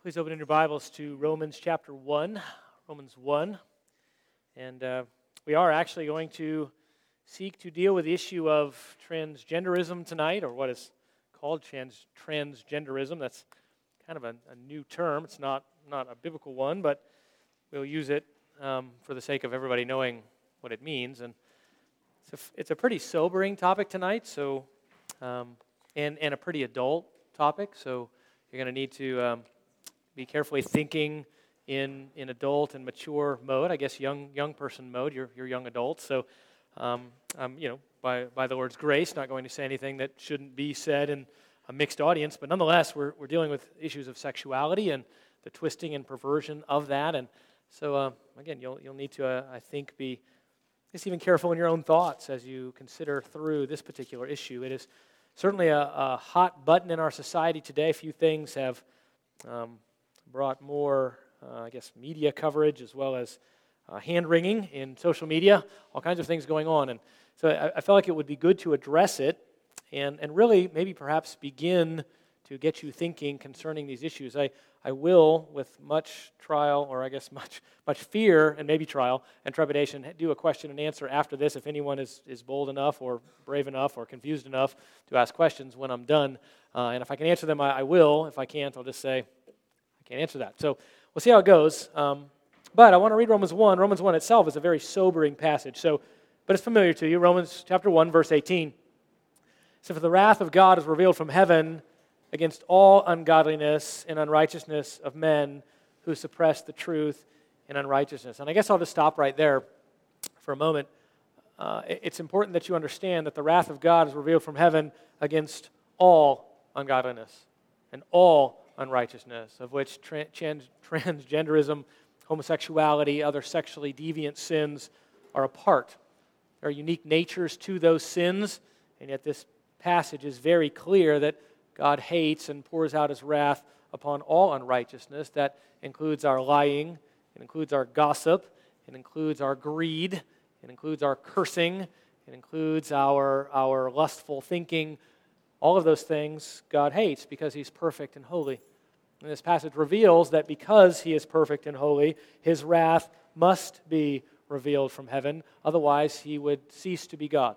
Please open in your Bibles to Romans chapter 1, Romans 1. And we are actually going to seek to deal with the issue of transgenderism tonight, or what is called transgenderism. That's kind of a new term. It's not a biblical one, but we'll use it for the sake of everybody knowing what it means. And it's a pretty sobering topic tonight, so and a pretty adult topic, so you're going to need to be carefully thinking in adult and mature mode. I guess young person mode. You're young adults, so by the Lord's grace, not going to say anything that shouldn't be said in a mixed audience. But nonetheless, we're dealing with issues of sexuality and the twisting and perversion of that. And so again, you'll need to I think be just even careful in your own thoughts as you consider through this particular issue. It is certainly a hot button in our society today. Few things have brought more, media coverage as well as hand-wringing in social media, all kinds of things going on. And so I felt like it would be good to address it and really maybe perhaps begin to get you thinking concerning these issues. I will, with much trial, or I guess much fear and maybe trial and trepidation, do a question and answer after this if anyone is bold enough or brave enough or confused enough to ask questions when I'm done. And if I can answer them, I will. If I can't, I'll just say, I can't answer that. So we'll see how it goes. But I want to read Romans 1. Romans 1 itself is a very sobering passage, but it's familiar to you. Romans chapter 1, verse 18. So, for the wrath of God is revealed from heaven against all ungodliness and unrighteousness of men who suppress the truth in unrighteousness. And I guess I'll just stop right there for a moment. It's important that you understand that the wrath of God is revealed from heaven against all ungodliness and all unrighteousness, of which transgenderism, homosexuality, other sexually deviant sins are a part. There are unique natures to those sins, and yet this passage is very clear that God hates and pours out His wrath upon all unrighteousness. That includes our lying, it includes our gossip, it includes our greed, it includes our cursing, it includes our lustful thinking. All of those things God hates because He's perfect and holy. And this passage reveals that because He is perfect and holy, His wrath must be revealed from heaven. Otherwise, He would cease to be God.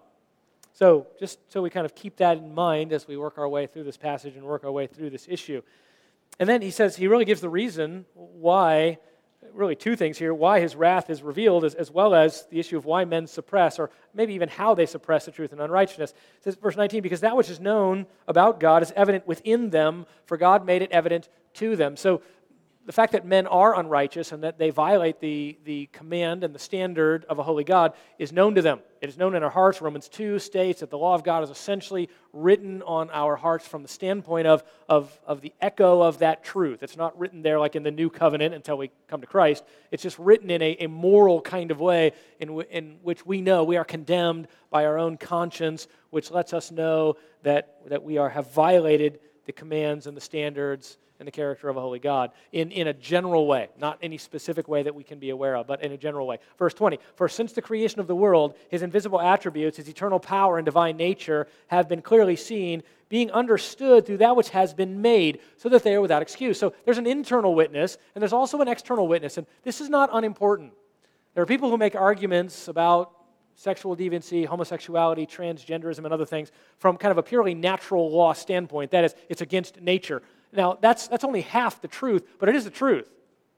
So just so we kind of keep that in mind as we work our way through this passage and work our way through this issue. And then he really gives the reason why, really two things here, why His wrath is revealed, as well as the issue of why men suppress, or maybe even how they suppress the truth in unrighteousness. It says, verse 19, because that which is known about God is evident within them, for God made it evident to them. So the fact that men are unrighteous and that they violate the command and the standard of a holy God is known to them. It is known in our hearts. Romans 2 states that the law of God is essentially written on our hearts from the standpoint of the echo of that truth. It's not written there like in the new covenant until we come to Christ. It's just written in a moral kind of way in which we know we are condemned by our own conscience, which lets us know that we have violated the commands and the standards and the character of a holy God in a general way, not any specific way that we can be aware of, but in a general way. Verse 20, for since the creation of the world, His invisible attributes, His eternal power and divine nature have been clearly seen, being understood through that which has been made, so that they are without excuse. So there's an internal witness, and there's also an external witness, and this is not unimportant. There are people who make arguments about sexual deviancy, homosexuality, transgenderism, and other things from kind of a purely natural law standpoint. That is, it's against nature. Now, that's only half the truth, but it is the truth.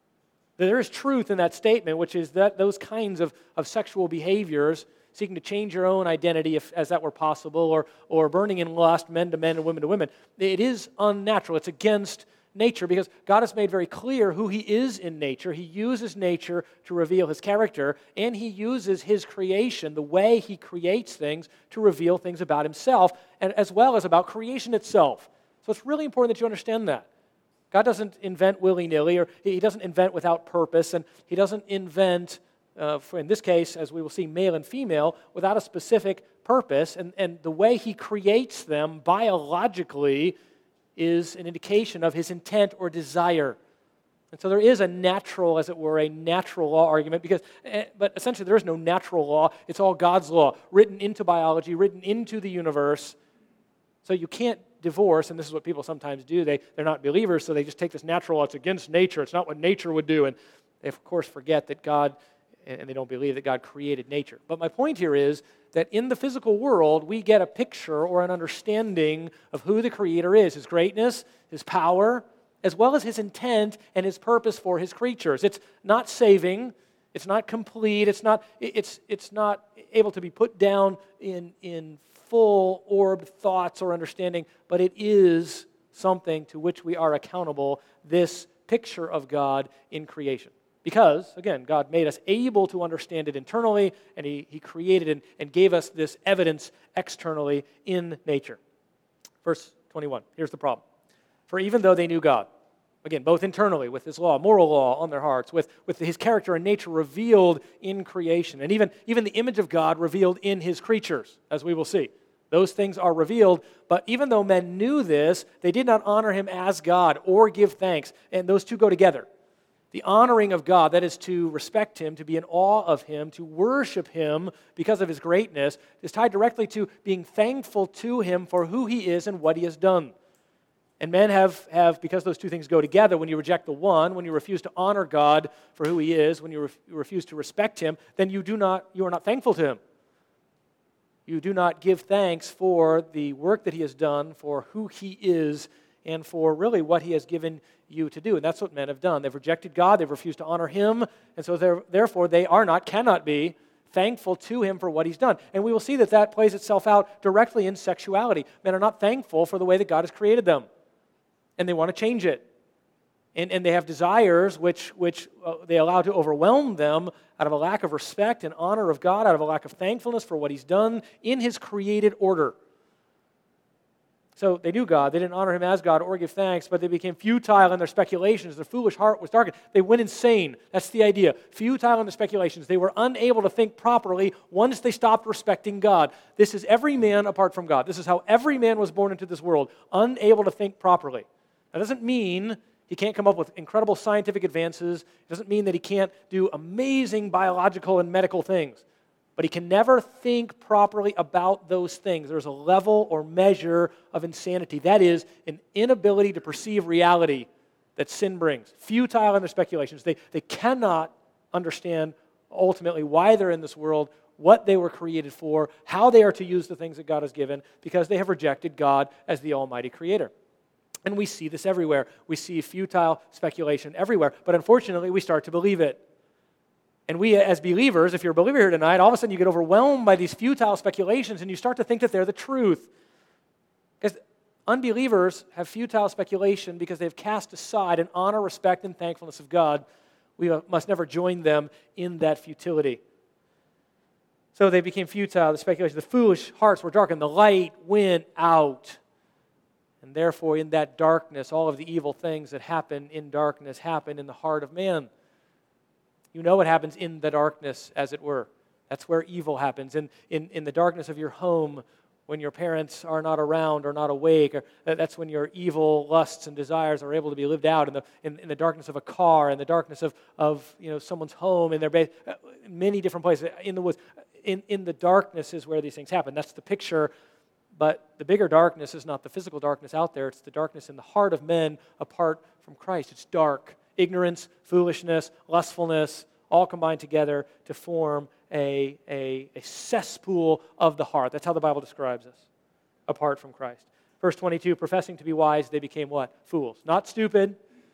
There is truth in that statement, which is that those kinds of sexual behaviors, seeking to change your own identity as that were possible, or burning in lust, men to men and women to women, it is unnatural. It's against nature because God has made very clear who He is in nature. He uses nature to reveal His character, and He uses His creation, the way He creates things, to reveal things about Himself, and as well as about creation itself. So it's really important that you understand that. God doesn't invent willy-nilly, or He doesn't invent without purpose, and He doesn't invent, in this case, as we will see, male and female, without a specific purpose. And the way He creates them biologically is an indication of His intent or desire. And so there is a natural, as it were, a natural law argument, but essentially there is no natural law. It's all God's law, written into biology, written into the universe. So you can't divorce, and this is what people sometimes do, they're not believers, so they just take this natural, it's against nature, it's not what nature would do, and they of course forget that God, and they don't believe that God created nature. But my point here is that in the physical world, we get a picture or an understanding of who the Creator is, His greatness, His power, as well as His intent and His purpose for His creatures. It's not saving, it's not complete, it's not able to be put down in full-orbed thoughts or understanding, but it is something to which we are accountable, this picture of God in creation. Because, again, God made us able to understand it internally, and He created and gave us this evidence externally in nature. Verse 21, here's the problem. For even though they knew God, again, both internally with His law, moral law on their hearts, with His character and nature revealed in creation, and even the image of God revealed in His creatures, as we will see. Those things are revealed, but even though men knew this, they did not honor Him as God or give thanks, and those two go together. The honoring of God, that is to respect Him, to be in awe of Him, to worship Him because of His greatness, is tied directly to being thankful to Him for who He is and what He has done. And men have, because those two things go together, when you reject the one, when you refuse to honor God for who He is, when you refuse to respect Him, then you are not thankful to Him. You do not give thanks for the work that He has done, for who He is, and for really what He has given you to do. And that's what men have done. They've rejected God, they've refused to honor Him, and so therefore they cannot be thankful to Him for what He's done. And we will see that plays itself out directly in sexuality. Men are not thankful for the way that God has created them, and they want to change it. And they have desires which they allow to overwhelm them out of a lack of respect and honor of God, out of a lack of thankfulness for what He's done in His created order. So they knew God, they didn't honor Him as God or give thanks, but they became futile in their speculations. Their foolish heart was darkened. They went insane. That's the idea. Futile in their speculations. They were unable to think properly once they stopped respecting God. This is every man apart from God. This is how every man was born into this world, unable to think properly. That doesn't mean he can't come up with incredible scientific advances. It doesn't mean that he can't do amazing biological and medical things. But he can never think properly about those things. There's a level or measure of insanity. That is an inability to perceive reality that sin brings. Futile in their speculations. They cannot understand ultimately why they're in this world, what they were created for, how they are to use the things that God has given, because they have rejected God as the Almighty Creator. And we see this everywhere. We see futile speculation everywhere. But unfortunately, we start to believe it. And we as believers, if you're a believer here tonight, all of a sudden you get overwhelmed by these futile speculations and you start to think that they're the truth. Because unbelievers have futile speculation because they've cast aside an honor, respect, and thankfulness of God. We must never join them in that futility. So they became futile, the speculation. The foolish hearts were darkened. The light went out. And therefore, in that darkness, all of the evil things that happen in darkness happen in the heart of man. You know what happens in the darkness, as it were. That's where evil happens. In the darkness of your home, when your parents are not around or not awake, that's when your evil lusts and desires are able to be lived out. In the darkness of a car, in the darkness of someone's home, in their many different places, in the woods. In the darkness is where these things happen. That's the picture. But the bigger darkness is not the physical darkness out there. It's the darkness in the heart of men apart from Christ. It's dark. Ignorance, foolishness, lustfulness, all combined together to form a cesspool of the heart. That's how the Bible describes us, apart from Christ. Verse 22, professing to be wise, they became what? Fools. Not stupid,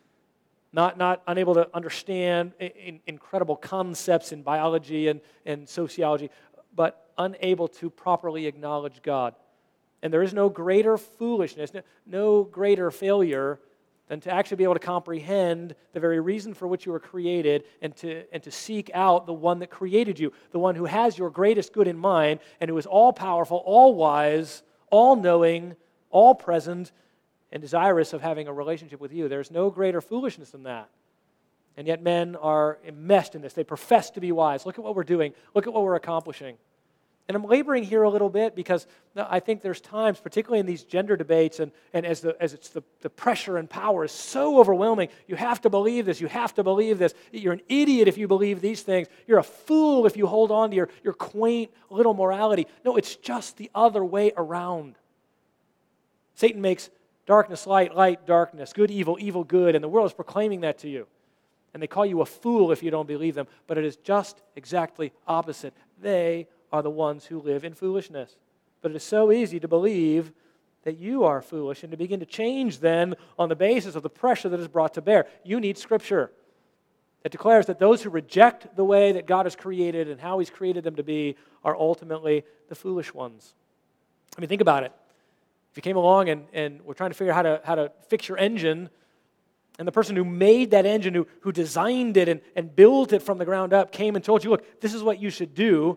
not unable to understand incredible concepts in biology and sociology, but unable to properly acknowledge God. And there is no greater foolishness, no greater failure than to actually be able to comprehend the very reason for which you were created and to seek out the one that created you, the one who has your greatest good in mind and who is all-powerful, all-wise, all-knowing, all-present, and desirous of having a relationship with you. There's no greater foolishness than that. And yet men are enmeshed in this. They profess to be wise. Look at what we're doing. Look at what we're accomplishing. And I'm laboring here a little bit because I think there's times, particularly in these gender debates, and as it's the pressure and power is so overwhelming, you have to believe this, you have to believe this. You're an idiot if you believe these things. You're a fool if you hold on to your quaint little morality. No, it's just the other way around. Satan makes darkness light, light darkness, good evil, evil good, and the world is proclaiming that to you. And they call you a fool if you don't believe them, but it is just exactly opposite. They are the ones who live in foolishness. But it is so easy to believe that you are foolish and to begin to change then on the basis of the pressure that is brought to bear. You need Scripture that declares that those who reject the way that God has created and how He's created them to be are ultimately the foolish ones. I mean, think about it. If you came along and were trying to figure out how to fix your engine, and the person who made that engine, who designed it and built it from the ground up, came and told you, look, this is what you should do,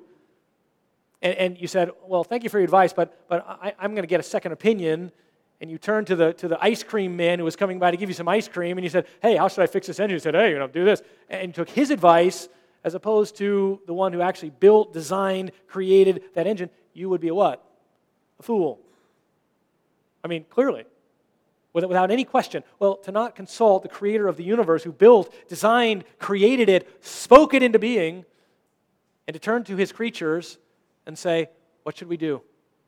and you said, well, thank you for your advice, but I'm going to get a second opinion, and you turned to the ice cream man who was coming by to give you some ice cream, and you said, hey, how should I fix this engine? He said, hey, do this, and you took his advice as opposed to the one who actually built, designed, created that engine. You would be a what? A fool. I mean, clearly, without any question. Well, to not consult the creator of the universe who built, designed, created it, spoke it into being, and to turn to his creatures and say, what should we do?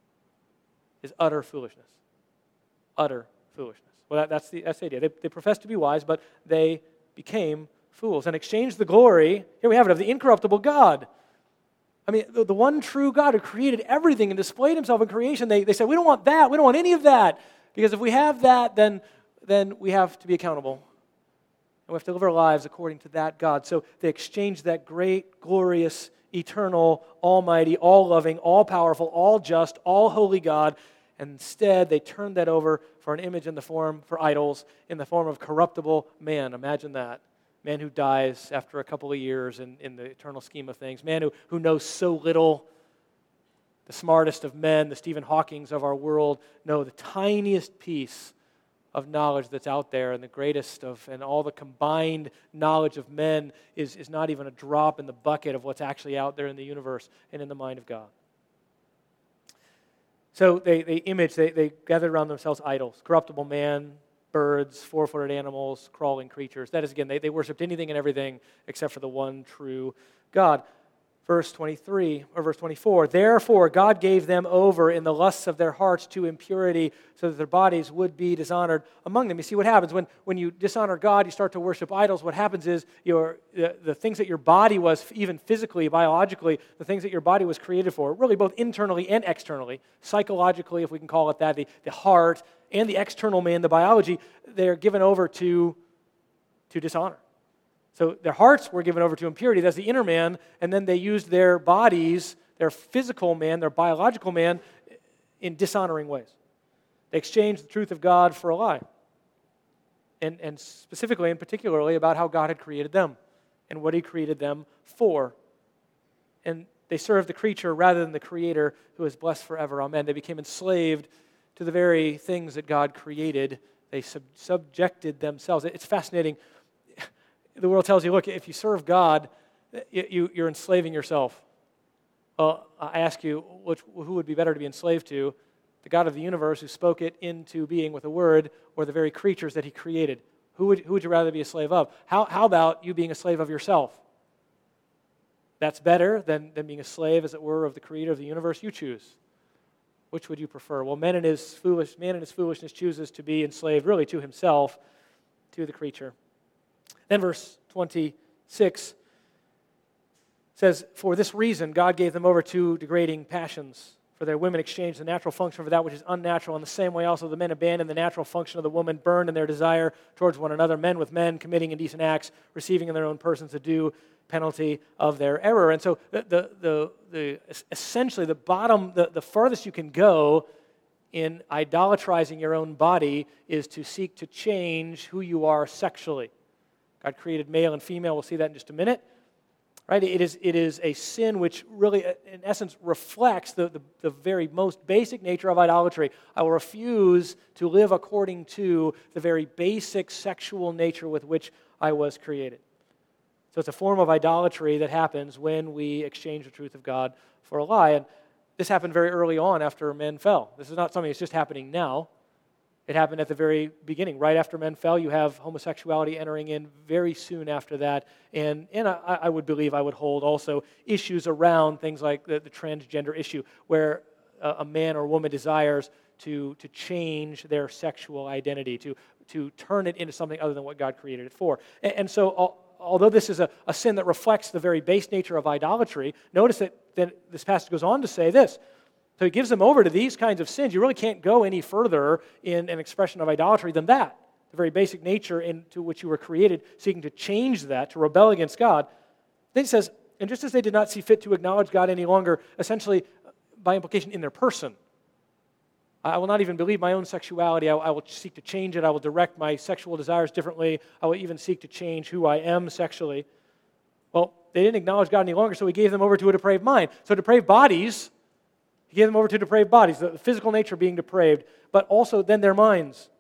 Is utter foolishness. Utter foolishness. Well, that's the idea. They professed to be wise, but they became fools and exchanged the glory, here we have it, of the incorruptible God. I mean, the one true God who created everything and displayed himself in creation, they said, we don't want that, we don't want any of that. Because if we have that, then we have to be accountable. And we have to live our lives according to that God. So they exchanged that great, glorious, eternal, almighty, all-loving, all-powerful, all-just, all-holy God. And instead, they turned that over for an image for idols, in the form of corruptible man. Imagine that. Man who dies after a couple of years in the eternal scheme of things. Man who knows so little. The smartest of men, the Stephen Hawkings of our world, know the tiniest piece of knowledge that's out there, and the greatest and all the combined knowledge of men is not even a drop in the bucket of what's actually out there in the universe and in the mind of God. So they gathered around themselves idols, corruptible man, birds, four-footed animals, crawling creatures. That is, again, they worshipped anything and everything except for the one true God. Verse 23 or verse 24, therefore God gave them over in the lusts of their hearts to impurity so that their bodies would be dishonored among them. You see what happens when you dishonor God, you start to worship idols. What happens is the things that your body was, even physically, biologically, the things that your body was created for, really both internally and externally, psychologically, if we can call it that, the heart and the external man, the biology, they're given over to dishonor. So their hearts were given over to impurity, that's the inner man, and then they used their bodies, their physical man, their biological man, in dishonoring ways. They exchanged the truth of God for a lie. And specifically and particularly about how God had created them and what He created them for. And they served the creature rather than the Creator who is blessed forever. Amen. They became enslaved to the very things that God created. They subjected themselves. It's fascinating. The world tells you, look, if you serve God, you're enslaving yourself. Well, I ask you, who would be better to be enslaved to? The God of the universe who spoke it into being with a word, or the very creatures that He created? Who would you rather be a slave of? How about you being a slave of yourself? That's better than being a slave, as it were, of the Creator of the universe. You choose. Which would you prefer? Well, man in his foolishness chooses to be enslaved really to himself, to the creature. Then verse 26 says, for this reason God gave them over to degrading passions. For their women exchanged the natural function for that which is unnatural. In the same way also the men abandoned the natural function of the woman, burned in their desire towards one another, men with men, committing indecent acts, receiving in their own persons the due penalty of their error. And so essentially the farthest you can go in idolatrizing your own body is to seek to change who you are sexually. God created male and female. We'll see that in just a minute. Right? It is a sin which really, in essence, reflects the very most basic nature of idolatry. I will refuse to live according to the very basic sexual nature with which I was created. So it's a form of idolatry that happens when we exchange the truth of God for a lie. And this happened very early on after men fell. This is not something that's just happening now. It happened at the very beginning. Right after men fell, you have homosexuality entering in very soon after that. And I would believe, I would hold also issues around things like the transgender issue, where a man or woman desires to change their sexual identity, to turn it into something other than what God created it for. And so, although this is a sin that reflects the very base nature of idolatry, notice that this passage goes on to say this. So he gives them over to these kinds of sins. You really can't go any further in an expression of idolatry than that. The very basic nature into which you were created, seeking to change that, to rebel against God. Then he says, and just as they did not see fit to acknowledge God any longer, essentially, by implication, in their person. I will not even believe my own sexuality. I will seek to change it. I will direct my sexual desires differently. I will even seek to change who I am sexually. Well, they didn't acknowledge God any longer, so he gave them over to a depraved mind. So depraved bodies, he gave them over to depraved bodies, the physical nature being depraved, but also then their minds.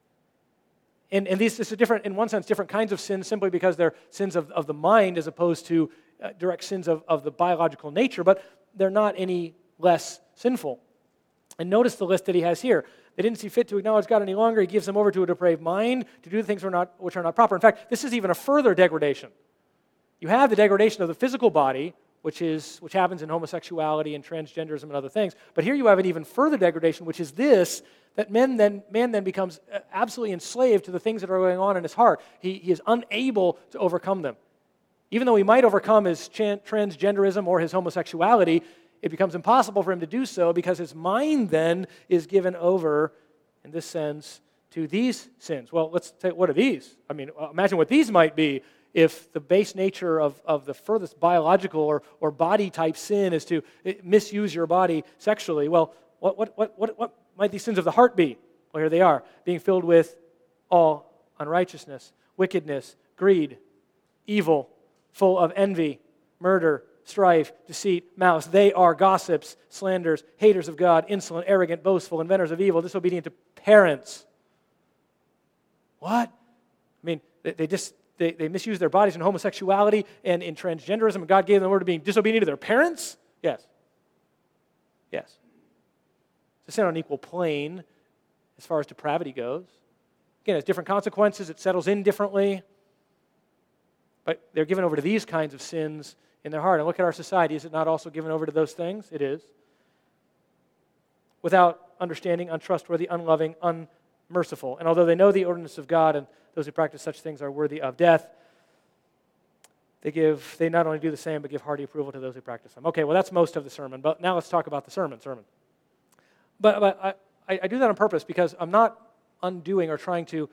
And this is different, in one sense, different kinds of sins simply because they're sins of the mind as opposed to direct sins of the biological nature, but they're not any less sinful. And notice the list that he has here. They didn't see fit to acknowledge God any longer. He gives them over to a depraved mind to do things which are not proper. In fact, this is even a further degradation. You have the degradation of the physical body, which happens in homosexuality and transgenderism and other things. But here you have an even further degradation, which is this, that man then becomes absolutely enslaved to the things that are going on in his heart. He is unable to overcome them. Even though he might overcome his transgenderism or his homosexuality, it becomes impossible for him to do so because his mind then is given over, in this sense, to these sins. Well, let's take, what are these? I mean, imagine what these might be if the base nature of the furthest biological or body-type sin is to misuse your body sexually. Well, what might these sins of the heart be? Well, here they are, being filled with all unrighteousness, wickedness, greed, evil, full of envy, murder, strife, deceit, malice. They are gossips, slanders, haters of God, insolent, arrogant, boastful, inventors of evil, disobedient to parents. What? I mean, they misuse their bodies in homosexuality and in transgenderism, and God gave them the word of being disobedient to their parents? Yes. Yes. It's a sin on an equal plane as far as depravity goes. Again, it has different consequences. It settles in differently. But they're given over to these kinds of sins in their heart. And look at our society. Is it not also given over to those things? It is. Without understanding, untrustworthy, unloving, unmerciful. And although they know the ordinance of God and those who practice such things are worthy of death, they not only do the same, but give hearty approval to those who practice them. Okay, well, that's most of the sermon. But now let's talk about the sermon. But I do that on purpose because I'm not undoing or trying to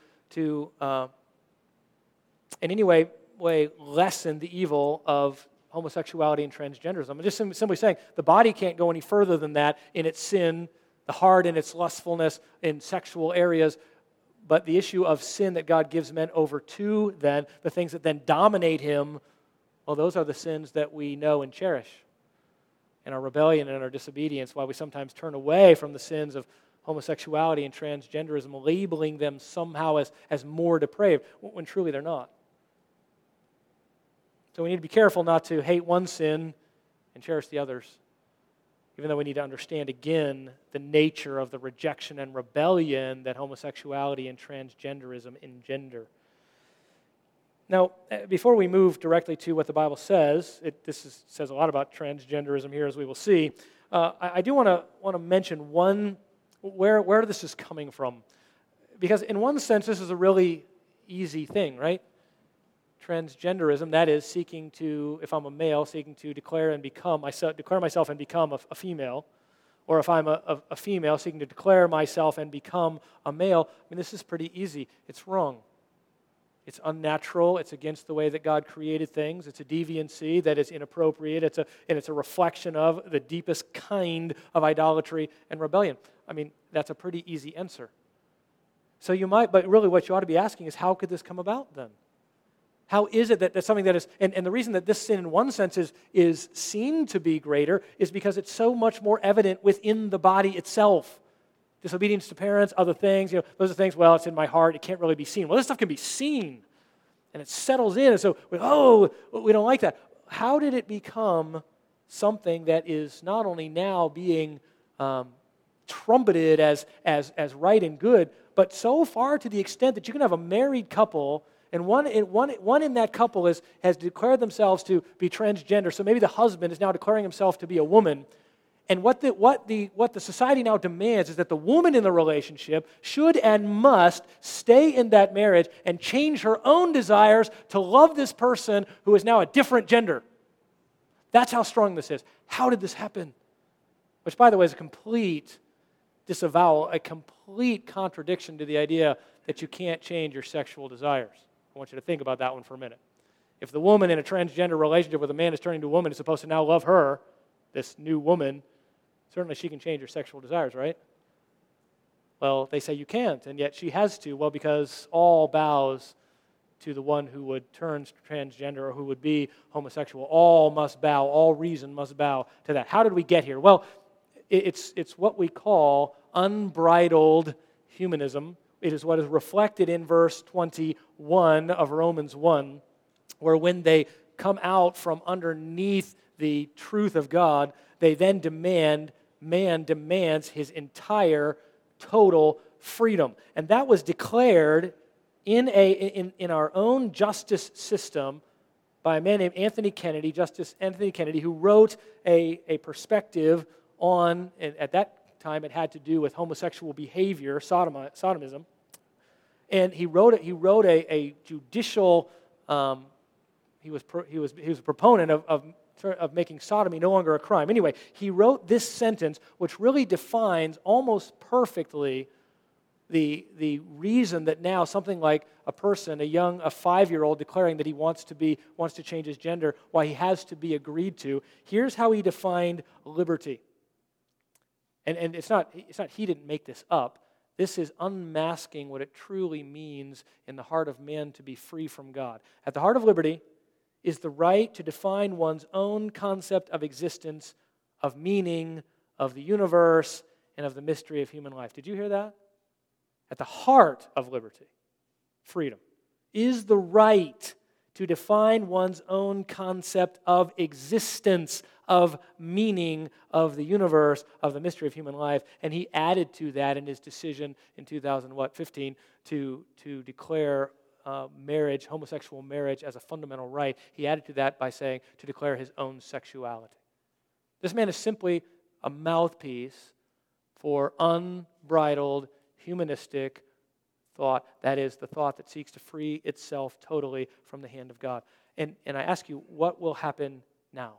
in any way lessen the evil of homosexuality and transgenderism. I'm just simply saying the body can't go any further than that in its sin, the heart in its lustfulness in sexual areas, but the issue of sin that God gives men over to then, the things that then dominate him, well, those are the sins that we know and cherish. And our rebellion and our disobedience, why we sometimes turn away from the sins of homosexuality and transgenderism, labeling them somehow as more depraved, when truly they're not. So we need to be careful not to hate one sin and cherish the others, even though we need to understand again the nature of the rejection and rebellion that homosexuality and transgenderism engender. Now, before we move directly to what the Bible says, says a lot about transgenderism here, as we will see. I do want to mention where this is coming from, because in one sense this is a really easy thing, right? Transgenderism, that is seeking to, if I'm a male, seeking to declare myself and become a female, or if I'm a female, seeking to declare myself and become a male. I mean, this is pretty easy. It's wrong. It's unnatural. It's against the way that God created things. It's a deviancy that is inappropriate. It's a reflection of the deepest kind of idolatry and rebellion. I mean, that's a pretty easy answer. So but really what you ought to be asking is, how could this come about then? How is it that something that is, and the reason that this sin in one sense is seen to be greater is because it's so much more evident within the body itself. Disobedience to parents, other things, those are things, well, it's in my heart, it can't really be seen. Well, this stuff can be seen, and it settles in, and so, we don't like that. How did it become something that is not only now being trumpeted as right and good, but so far to the extent that you can have a married couple, and one in that couple has declared themselves to be transgender, so maybe the husband is now declaring himself to be a woman, And what the society now demands is that the woman in the relationship should and must stay in that marriage and change her own desires to love this person who is now a different gender. That's how strong this is. How did this happen? Which, by the way, is a complete disavowal, a complete contradiction to the idea that you can't change your sexual desires. I want you to think about that one for a minute. If the woman in a transgender relationship with a man is turning to a woman is supposed to now love her, this new woman, certainly she can change her sexual desires, right? Well, they say you can't, and yet she has to. Well, because all bows to the one who would turn transgender or who would be homosexual. All must bow, all reason must bow to that. How did we get here? Well, it's what we call unbridled humanism. It is what is reflected in verse 21 of Romans 1, where when they come out from underneath the truth of God, they then man demands his entire total freedom. And that was declared in our own justice system by a man named Anthony Kennedy, Justice Anthony Kennedy, who wrote a perspective on, and at that time it had to do with homosexual behavior, sodomism. And he wrote a judicial. He was a proponent of making sodomy no longer a crime. Anyway, he wrote this sentence, which really defines almost perfectly the reason that now something like a person, a 5-year-old declaring that he wants to change his gender, why he has to be agreed to. Here's how he defined liberty. And it's not he didn't make this up. This is unmasking what it truly means in the heart of man to be free from God. At the heart of liberty is the right to define one's own concept of existence, of meaning, of the universe, and of the mystery of human life. Did you hear that? At the heart of liberty, freedom, is the right to define one's own concept of existence, of meaning, of the universe, of the mystery of human life. And he added to that in his decision in 2015 to declare marriage, homosexual marriage, as a fundamental right. He added to that by saying to declare his own sexuality. This man is simply a mouthpiece for unbridled humanistic thought, that is, the thought that seeks to free itself totally from the hand of God. And I ask you, what will happen now?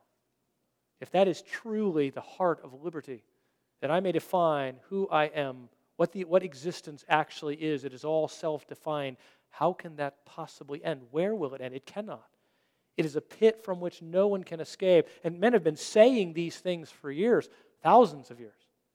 If that is truly the heart of liberty, that I may define who I am, what existence actually is, it is all self-defined, how can that possibly end? Where will it end? It cannot. It is a pit from which no one can escape. And men have been saying these things for years, thousands of years.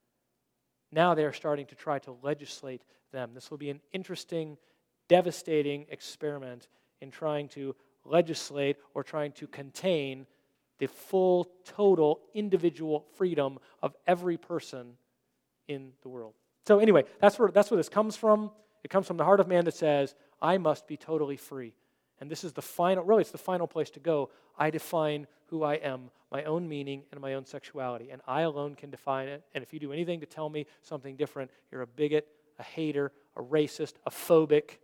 Now they are starting to try to legislate them. This will be an interesting, devastating experiment in trying to legislate or trying to contain the full, total, individual freedom of every person in the world. So anyway, that's where this comes from. It comes from the heart of man that says, I must be totally free. And this is the final place to go. I define who I am, my own meaning, and my own sexuality. And I alone can define it. And if you do anything to tell me something different, you're a bigot, a hater, a racist, a phobic,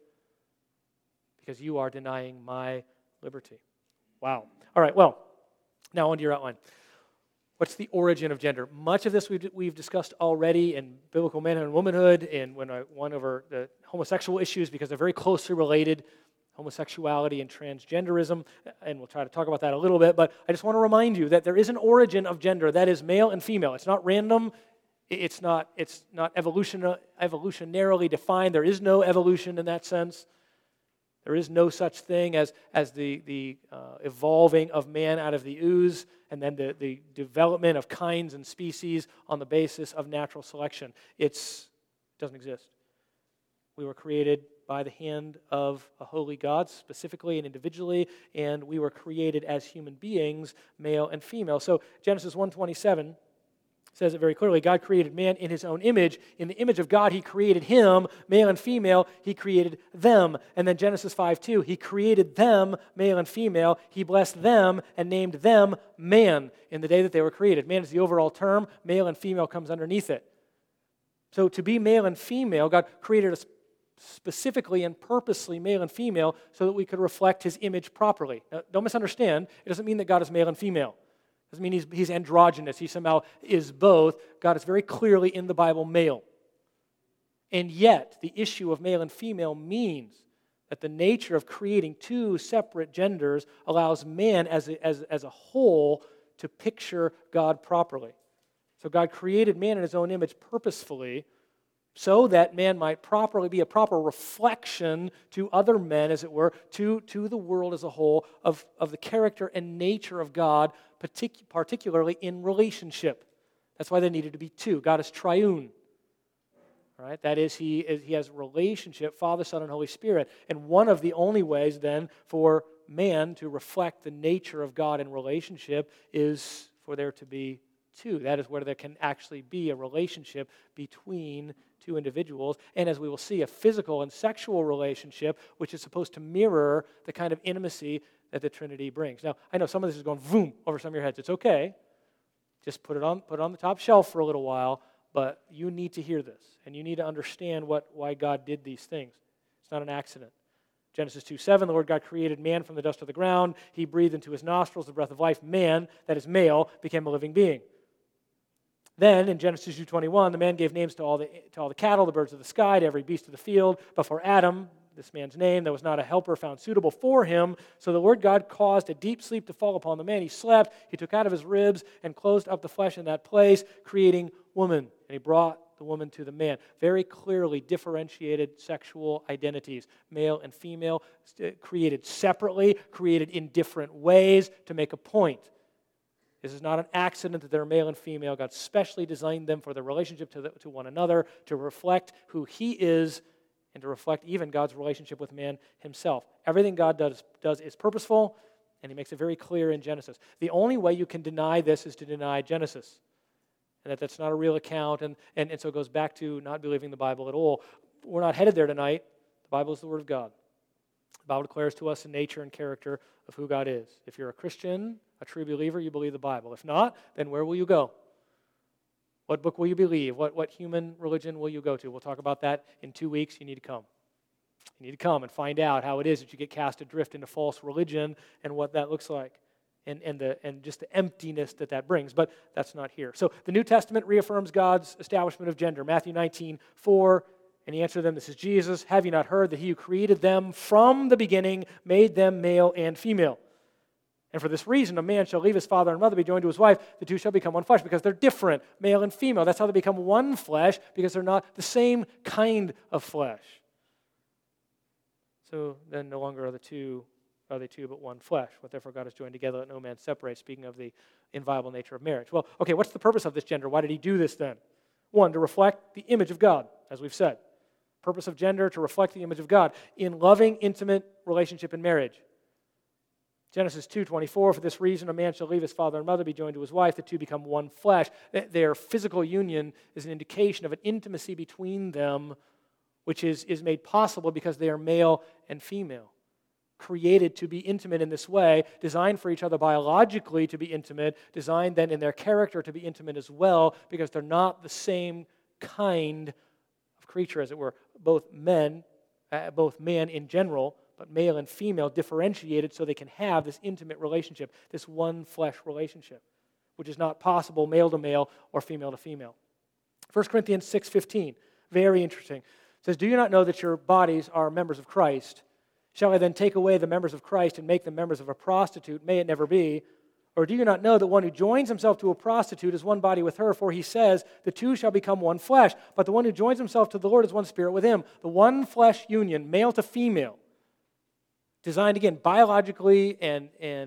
because you are denying my liberty. Wow. All right, well, now on to your outline. What's the origin of gender? Much of this we've discussed already in biblical manhood and womanhood, and when I went over the homosexual issues, because they're very closely related, homosexuality and transgenderism, and we'll try to talk about that a little bit, but I just want to remind you that there is an origin of gender that is male and female. It's not random. It's not evolutionarily defined. There is no evolution in that sense. There is no such thing as the evolving of man out of the ooze and then the development of kinds and species on the basis of natural selection. It doesn't exist. We were created by the hand of a holy God, specifically and individually, and we were created as human beings, male and female. So Genesis 1:27 says it very clearly. God created man in his own image. In the image of God, he created him, male and female. He created them. And then Genesis 5:2, he created them, male and female. He blessed them and named them man in the day that they were created. Man is the overall term. Male and female comes underneath it. So to be male and female, God created us specifically and purposely male and female so that we could reflect his image properly. Now, don't misunderstand. It doesn't mean that God is male and female. Doesn't mean he's androgynous. He somehow is both. God is very clearly in the Bible male. And yet, the issue of male and female means that the nature of creating two separate genders allows man as a whole to picture God properly. So God created man in his own image purposefully so that man might properly be a proper reflection to other men, as it were, to the world as a whole, of the character and nature of God, particularly in relationship. That's why there needed to be two. God is triune. All right? That is, he has relationship, Father, Son, and Holy Spirit. And one of the only ways then for man to reflect the nature of God in relationship is for there to be two. That is where there can actually be a relationship between two individuals. And as we will see, a physical and sexual relationship, which is supposed to mirror the kind of intimacy that the Trinity brings. Now, I know some of this is going boom over some of your heads. It's okay. Just put it on the top shelf for a little while. But you need to hear this, and you need to understand why God did these things. It's not an accident. Genesis 2:7, the Lord God created man from the dust of the ground. He breathed into his nostrils the breath of life. Man, that is male, became a living being. Then, in Genesis 2:21, the man gave names to all the cattle, the birds of the sky, to every beast of the field. But for Adam, this man's name, there was not a helper found suitable for him. So the Lord God caused a deep sleep to fall upon the man. He slept, he took out of his ribs and closed up the flesh in that place, creating woman. And he brought the woman to the man. Very clearly differentiated sexual identities, male and female, created separately, created in different ways to make a point. This is not an accident that they're male and female. God specially designed them for their relationship to one another, to reflect who he is, and to reflect even God's relationship with man himself. Everything God does is purposeful, and he makes it very clear in Genesis. The only way you can deny this is to deny Genesis, and that's not a real account, and so it goes back to not believing the Bible at all. We're not headed there tonight. The Bible is the Word of God. The Bible declares to us the nature and character of who God is. If you're a Christian, a true believer, you believe the Bible. If not, then where will you go? What book will you believe? What human religion will you go to? We'll talk about that in 2 weeks. You need to come. You need to come and find out how it is that you get cast adrift into false religion and what that looks like and just the emptiness that brings. But that's not here. So the New Testament reaffirms God's establishment of gender. Matthew 19:4, and he answered them, this is Jesus, have you not heard that he who created them from the beginning made them male and female? And for this reason, a man shall leave his father and mother, be joined to his wife, the two shall become one flesh, because they're different, male and female. That's how they become one flesh, because they're not the same kind of flesh. So then no longer are they two but one flesh. What therefore God has joined together, let no man separate, speaking of the inviolable nature of marriage. Well, okay, what's the purpose of this gender? Why did he do this then? One, to reflect the image of God, as we've said. Purpose of gender, to reflect the image of God in loving, intimate relationship in marriage. Genesis 2:24, for this reason a man shall leave his father and mother, be joined to his wife, the two become one flesh. Their physical union is an indication of an intimacy between them, which is made possible because they are male and female. Created to be intimate in this way, designed for each other biologically to be intimate, designed then in their character to be intimate as well, because they're not the same kind of creature, as it were. Both man in general, but male and female differentiated so they can have this intimate relationship, this one flesh relationship, which is not possible male to male or female to female. 1 Corinthians 6:15, very interesting. It says, do you not know that your bodies are members of Christ? Shall I then take away the members of Christ and make them members of a prostitute? May it never be. Or do you not know that one who joins himself to a prostitute is one body with her? For he says, the two shall become one flesh. But the one who joins himself to the Lord is one spirit with him. The one flesh union, male to female, designed again biologically and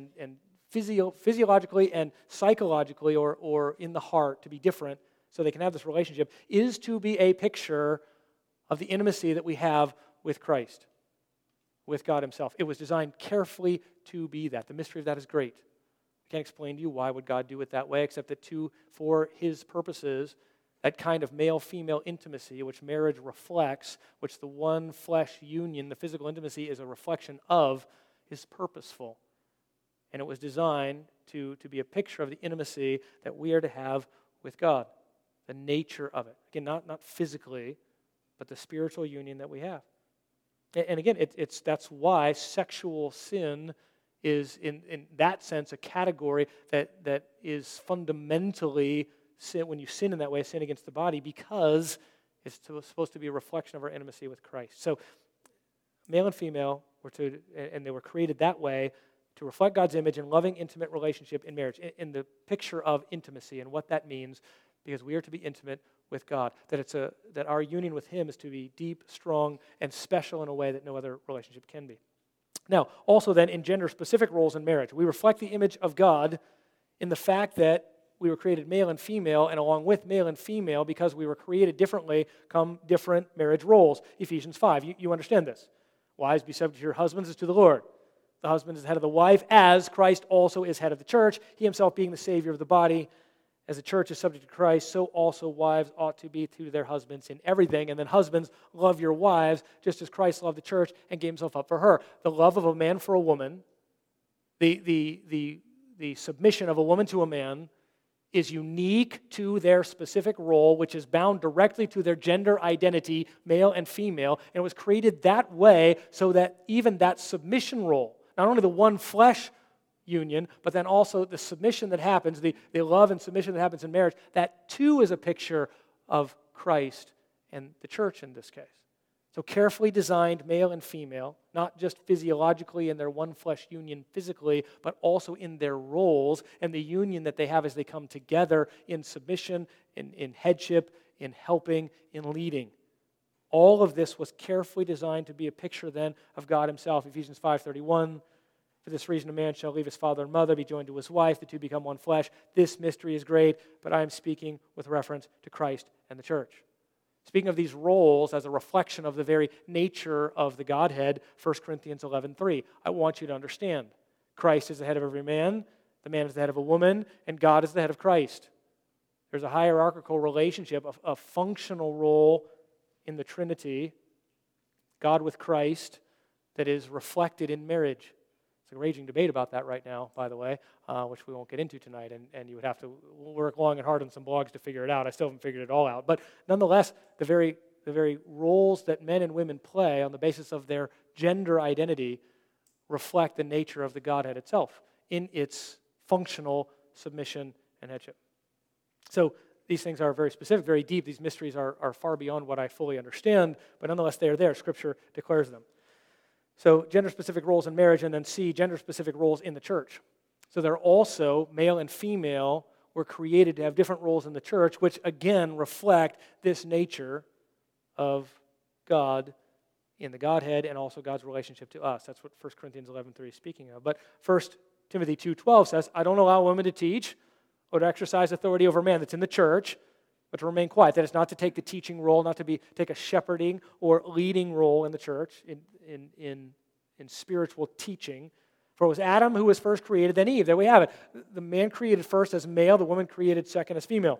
physiologically and psychologically or in the heart to be different so they can have this relationship, is to be a picture of the intimacy that we have with Christ, with God himself. It was designed carefully to be that. The mystery of that is great. I can't explain to you why would God do it that way, except that for his purposes, that kind of male-female intimacy, which marriage reflects, which the one flesh union, the physical intimacy, is a reflection of, is purposeful. And it was designed to be a picture of the intimacy that we are to have with God, the nature of it. Again, not physically, but the spiritual union that we have. And again, that's why sexual sin is in that sense a category that is fundamentally sin. When you sin in that way, sin against the body, because it's supposed to be a reflection of our intimacy with Christ. So male and female and they were created that way to reflect God's image in loving, intimate relationship in marriage, in the picture of intimacy and what that means, because we are to be intimate with God. That our union with Him is to be deep, strong, and special in a way that no other relationship can be. Now, also then, in gender-specific roles in marriage, we reflect the image of God in the fact that we were created male and female, and along with male and female, because we were created differently, come different marriage roles. Ephesians 5, you understand this. Wives, be subject to your husbands as to the Lord. The husband is the head of the wife, as Christ also is head of the church, He Himself being the Savior of the body. As the church is subject to Christ, so also wives ought to be to their husbands in everything. And then husbands, love your wives, just as Christ loved the church and gave Himself up for her. The love of a man for a woman, the submission of a woman to a man, is unique to their specific role, which is bound directly to their gender identity, male and female, and it was created that way so that even that submission role, not only the one flesh union, but then also the submission that happens, the love and submission that happens in marriage, that too is a picture of Christ and the church in this case. So carefully designed male and female, not just physiologically in their one flesh union physically, but also in their roles and the union that they have as they come together in submission, in headship, in helping, in leading. All of this was carefully designed to be a picture then of God Himself. Ephesians 5:31, for this reason a man shall leave his father and mother, be joined to his wife, the two become one flesh. This mystery is great, but I am speaking with reference to Christ and the church. Speaking of these roles as a reflection of the very nature of the Godhead, 1 Corinthians 11:3, I want you to understand. Christ is the head of every man, the man is the head of a woman, and God is the head of Christ. There's a hierarchical relationship, a functional role in the Trinity, God with Christ, that is reflected in marriage. There's a raging debate about that right now, by the way, which we won't get into tonight, and you would have to work long and hard on some blogs to figure it out. I still haven't figured it all out. But nonetheless, the very roles that men and women play on the basis of their gender identity reflect the nature of the Godhead itself in its functional submission and headship. So these things are very specific, very deep. These mysteries are far beyond what I fully understand, but nonetheless, they are there. Scripture declares them. So gender-specific roles in marriage, and then C, gender-specific roles in the church. So they're also, male and female, were created to have different roles in the church, which again reflect this nature of God in the Godhead and also God's relationship to us. That's what 1 Corinthians 11:3 is speaking of. But 1 Timothy 2:12 says, I don't allow women to teach or to exercise authority over man. That's in the church, but to remain quiet. That is not to take the teaching role, not to take a shepherding or leading role in the church, in spiritual teaching. For it was Adam who was first created, then Eve. There we have it. The man created first as male, the woman created second as female.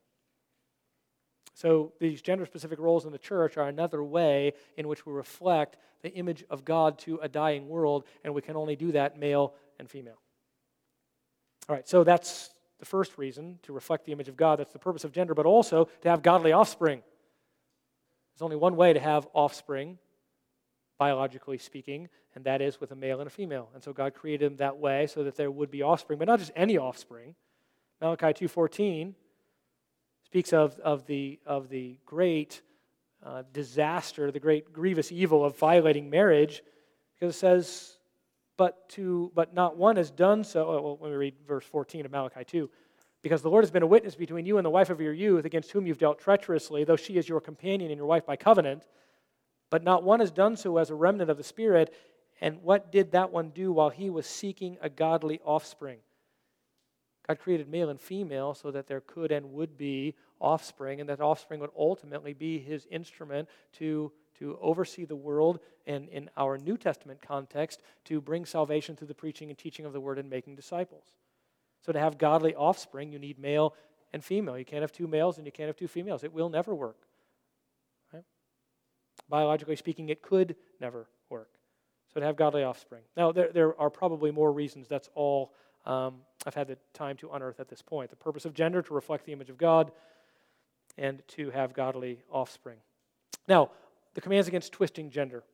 So these gender-specific roles in the church are another way in which we reflect the image of God to a dying world, and we can only do that male and female. All right, so that's the first reason, to reflect the image of God. That's the purpose of gender, but also to have godly offspring. There's only one way to have offspring, biologically speaking, and that is with a male and a female. And so God created them that way so that there would be offspring, but not just any offspring. Malachi 2:14 speaks of the great disaster, the great grievous evil of violating marriage, because it says, but not one has done so. Well, let me read verse 14 of Malachi 2. Because the Lord has been a witness between you and the wife of your youth, against whom you've dealt treacherously, though she is your companion and your wife by covenant. But not one has done so as a remnant of the Spirit. And what did that one do while he was seeking a godly offspring? God created male and female so that there could and would be offspring, and that offspring would ultimately be His instrument to oversee the world, and in our New Testament context, to bring salvation through the preaching and teaching of the Word and making disciples. So to have godly offspring, you need male and female. You can't have two males and you can't have two females. It will never work. Right? Biologically speaking, it could never work. So to have godly offspring. Now, there are probably more reasons. That's all I've had the time to unearth at this point. The purpose of gender, to reflect the image of God, and to have godly offspring. Now, the commands against twisting gender.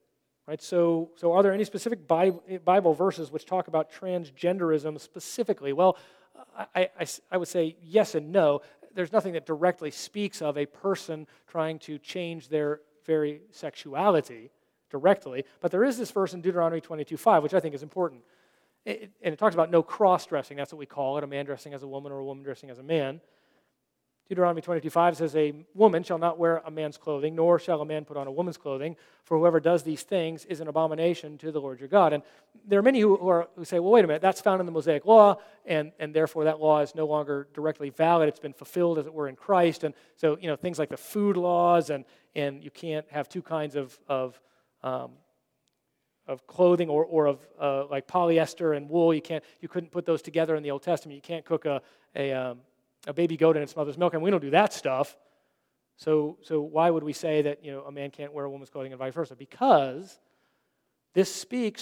Right? So are there any specific Bible verses which talk about transgenderism specifically? Well, I would say yes and no. There's nothing that directly speaks of a person trying to change their very sexuality directly, but there is this verse in Deuteronomy 22:5, which I think is important. And it talks about no cross-dressing. That's what we call it, a man dressing as a woman or a woman dressing as a man. Deuteronomy 22:5 says, a woman shall not wear a man's clothing, nor shall a man put on a woman's clothing, for whoever does these things is an abomination to the Lord your God. And there are many who say, well, wait a minute, that's found in the Mosaic Law, and therefore that law is no longer directly valid. It's been fulfilled, as it were, in Christ. And so, things like the food laws, and you can't have two kinds of clothing or of like polyester and wool. You couldn't put those together in the Old Testament. You can't cook a baby goat in its mother's milk, and we don't do that stuff. So why would we say that a man can't wear a woman's clothing and vice versa? Because this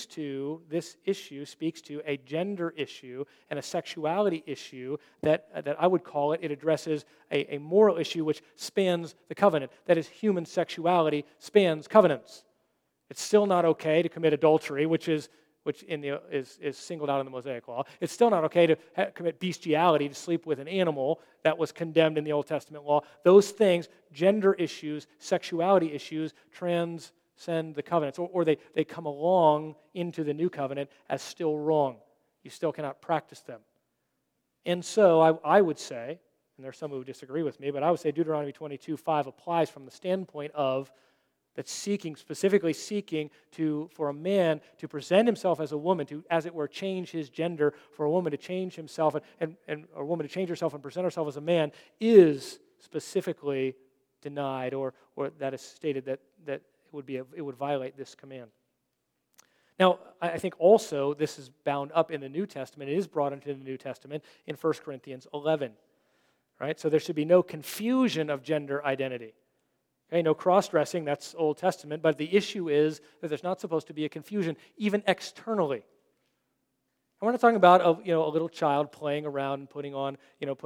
issue speaks to a gender issue and a sexuality issue that I would call it. It addresses a moral issue which spans the covenant. That is, human sexuality spans covenants. It's still not okay to commit adultery, which is singled out in the Mosaic Law. It's still not okay to commit bestiality, to sleep with an animal. That was condemned in the Old Testament law. Those things, gender issues, sexuality issues, transcend the covenants, or they come along into the new covenant as still wrong. You still cannot practice them. And so I would say, and there's some who disagree with me, but I would say Deuteronomy 22:5 applies from the standpoint of that's specifically seeking for a man to present himself as a woman, to, as it were, change his gender, for a woman to change himself and a woman to change herself and present herself as a man, is specifically denied, or that is stated that it would violate this command. Now, I think also this is bound up in the New Testament. It is brought into the New Testament in 1 Corinthians 11. Right? So there should be no confusion of gender identity. Okay, no cross-dressing, that's Old Testament, but the issue is that there's not supposed to be a confusion, even externally. And we're not talking about a little child playing around and putting on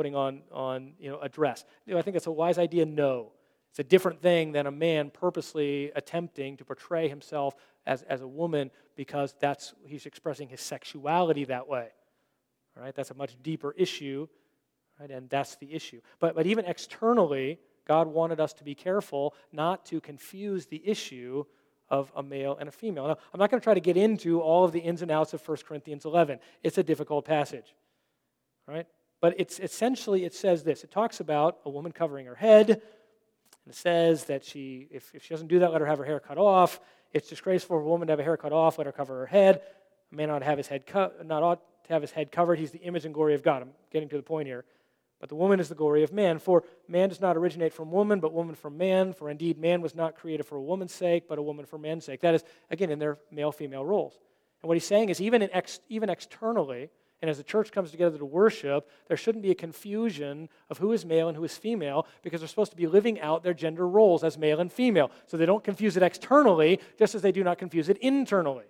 a dress. I think that's a wise idea? No. It's a different thing than a man purposely attempting to portray himself as a woman because he's expressing his sexuality that way. All right, that's a much deeper issue, right? And that's the issue. But even externally, God wanted us to be careful not to confuse the issue of a male and a female. Now, I'm not going to try to get into all of the ins and outs of 1 Corinthians 11. It's a difficult passage, right? But it says this. It talks about a woman covering her head, and it says that if she doesn't do that, let her have her hair cut off. It's disgraceful for a woman to have her hair cut off. Let her cover her head. A man ought to have his head covered. He's the image and glory of God. I'm getting to the point here. But the woman is the glory of man. For man does not originate from woman, but woman from man. For indeed, man was not created for a woman's sake, but a woman for man's sake. That is, again, in their male-female roles. And what he's saying is even externally, and as the church comes together to worship, there shouldn't be a confusion of who is male and who is female, because they're supposed to be living out their gender roles as male and female. So they don't confuse it externally, just as they do not confuse it internally.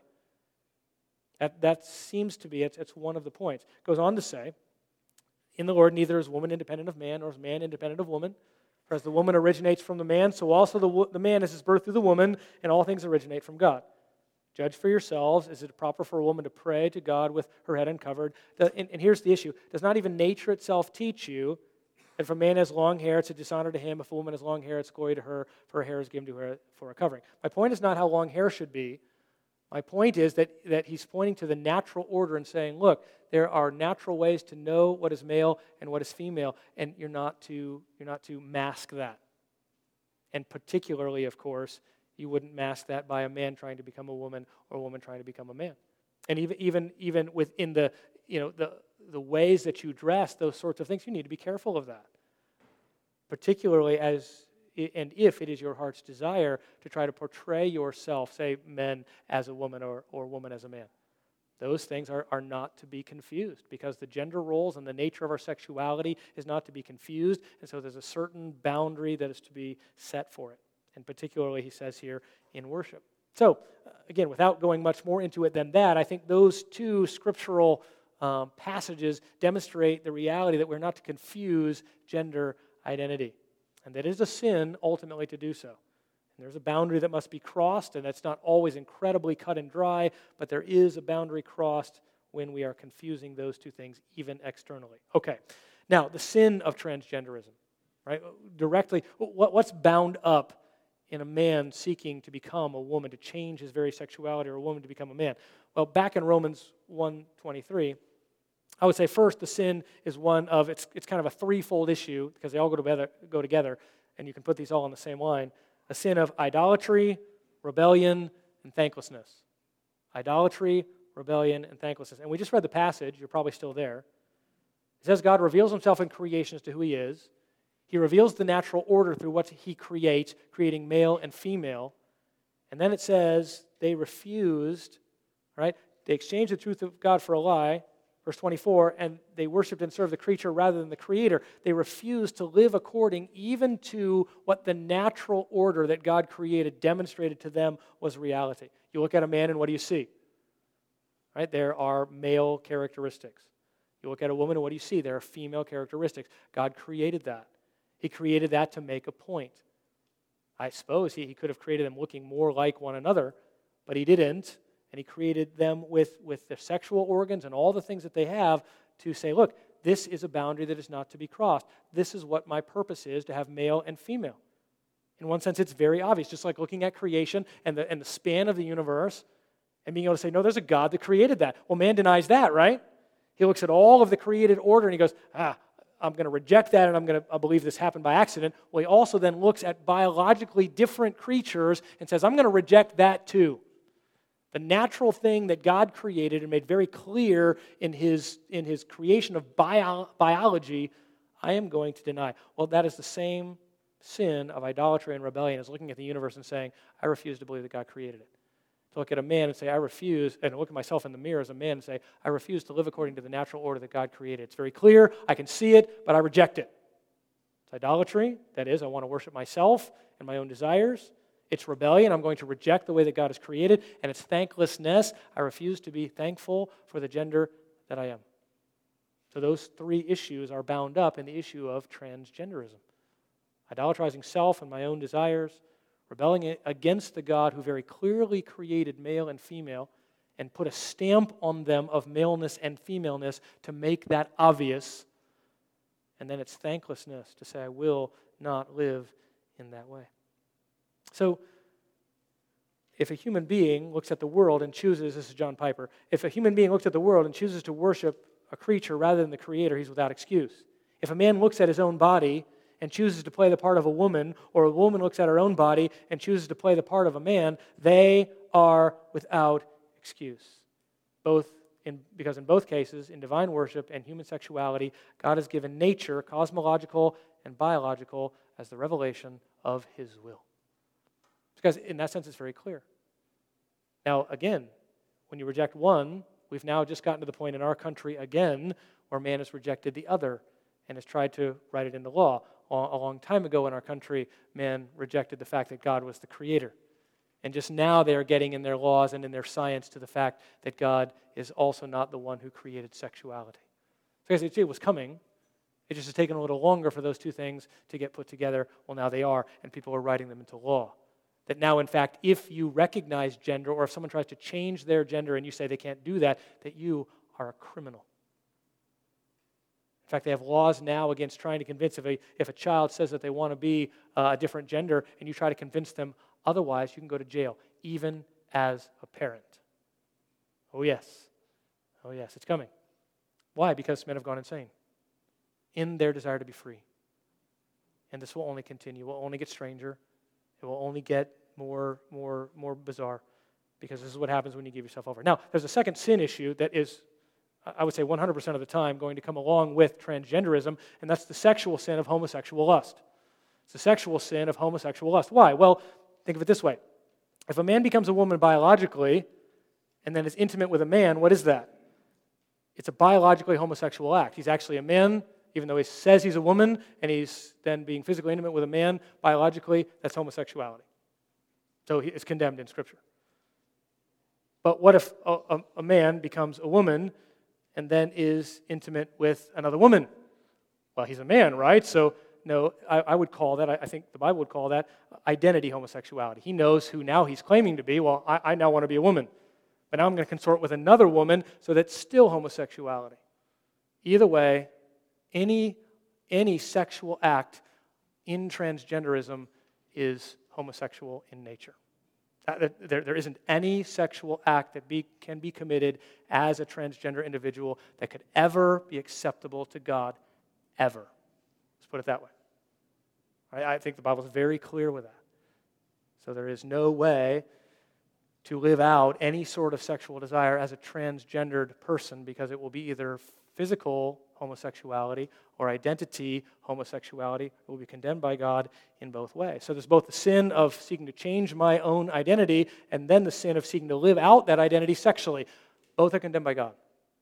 That seems to be, it's one of the points. It goes on to say, in the Lord, neither is woman independent of man, nor is man independent of woman. For as the woman originates from the man, so also the man is his birth through the woman, and all things originate from God. Judge for yourselves. Is it proper for a woman to pray to God with her head uncovered? And here's the issue. Does not even nature itself teach you that if a man has long hair, it's a dishonor to him? If a woman has long hair, it's glory to her, for her hair is given to her for a covering. My point is not how long hair should be. My point is that he's pointing to the natural order and saying, look, there are natural ways to know what is male and what is female, and you're not to mask that. And particularly, of course, you wouldn't mask that by a man trying to become a woman or a woman trying to become a man. And even within the ways that you dress, those sorts of things, you need to be careful of that. Particularly and if it is your heart's desire to try to portray yourself, say men as a woman or woman as a man. Those things are not to be confused, because the gender roles and the nature of our sexuality is not to be confused, and so there's a certain boundary that is to be set for it, and particularly, he says here, in worship. So, again, without going much more into it than that, I think those two scriptural passages demonstrate the reality that we're not to confuse gender identity, and that it is a sin ultimately to do so. And there's a boundary that must be crossed, and that's not always incredibly cut and dry, but there is a boundary crossed when we are confusing those two things, even externally. Okay, now the sin of transgenderism, right? Directly, what's bound up in a man seeking to become a woman, to change his very sexuality, or a woman to become a man? Well, back in Romans 1:23, I would say first the sin is one of, it's kind of a threefold issue, because they all go together, and you can put these all on the same line. A sin of idolatry, rebellion, and thanklessness. Idolatry, rebellion, and thanklessness. And we just read the passage. You're probably still there. It says God reveals himself in creation as to who he is. He reveals the natural order through what he creates, creating male and female. And then it says they refused, right? They exchanged the truth of God for a lie, verse 24, and they worshiped and served the creature rather than the Creator. They refused to live according even to what the natural order that God created demonstrated to them was reality. You look at a man and what do you see? Right? There are male characteristics. You look at a woman and what do you see? There are female characteristics. God created that. He created that to make a point. I suppose he could have created them looking more like one another, but he didn't. And he created them with their sexual organs and all the things that they have to say, look, this is a boundary that is not to be crossed. This is what my purpose is, to have male and female. In one sense, it's very obvious, just like looking at creation and the span of the universe and being able to say, no, there's a God that created that. Well, man denies that, right? He looks at all of the created order and he goes, I'm going to reject that and I believe this happened by accident. Well, he also then looks at biologically different creatures and says, I'm going to reject that too. The natural thing that God created and made very clear in his creation of biology, I am going to deny. Well, that is the same sin of idolatry and rebellion as looking at the universe and saying, I refuse to believe that God created it. To look at a man and say, I refuse, and look at myself in the mirror as a man and say, I refuse to live according to the natural order that God created. It's very clear, I can see it, but I reject it. It's idolatry, that is, I want to worship myself and my own desires. It's rebellion. I'm going to reject the way that God has created. And it's thanklessness. I refuse to be thankful for the gender that I am. So those three issues are bound up in the issue of transgenderism. Idolatrizing self and my own desires, rebelling against the God who very clearly created male and female and put a stamp on them of maleness and femaleness to make that obvious. And then it's thanklessness to say, I will not live in that way. So, if a human being looks at the world and chooses, this is John Piper, if a human being looks at the world and chooses to worship a creature rather than the Creator, he's without excuse. If a man looks at his own body and chooses to play the part of a woman, or a woman looks at her own body and chooses to play the part of a man, they are without excuse. Because in both cases, in divine worship and human sexuality, God has given nature, cosmological and biological, as the revelation of his will. Because in that sense, it's very clear. Now, again, when you reject one, we've now just gotten to the point in our country again where man has rejected the other and has tried to write it into law. A long time ago in our country, man rejected the fact that God was the creator. And just now they are getting in their laws and in their science to the fact that God is also not the one who created sexuality. Because it was coming. It just has taken a little longer for those two things to get put together. Well, now they are, and people are writing them into law. That now, in fact, if you recognize gender, or if someone tries to change their gender and you say they can't do that, that you are a criminal. In fact, they have laws now against trying to convince, if a child says that they want to be a different gender and you try to convince them otherwise, you can go to jail, even as a parent. Oh yes, it's coming. Why? Because men have gone insane in their desire to be free. And this will only continue, it will only get stranger. It will only get more bizarre, because this is what happens when you give yourself over. Now, there's a second sin issue that is, I would say 100% of the time, going to come along with transgenderism, and that's the sexual sin of homosexual lust. It's the sexual sin of homosexual lust. Why? Well, think of it this way. If a man becomes a woman biologically and then is intimate with a man, what is that? It's a biologically homosexual act. He's actually a man, even though he says he's a woman, and he's then being physically intimate with a man, biologically, that's homosexuality. So it's condemned in Scripture. But what if a man becomes a woman and then is intimate with another woman? Well, he's a man, right? So know, I would call that, I think the Bible would call that identity homosexuality. He knows who now he's claiming to be. Well, I now want to be a woman, but now I'm going to consort with another woman, so that's still homosexuality. Either way, any sexual act in transgenderism is homosexual in nature. There isn't any sexual act that can be committed as a transgender individual that could ever be acceptable to God, ever. Let's put it that way. I think the Bible is very clear with that. So there is no way to live out any sort of sexual desire as a transgendered person, because it will be either physical homosexuality or identity homosexuality. It will be condemned by God in both ways. So there's both the sin of seeking to change my own identity and then the sin of seeking to live out that identity sexually. Both are condemned by God.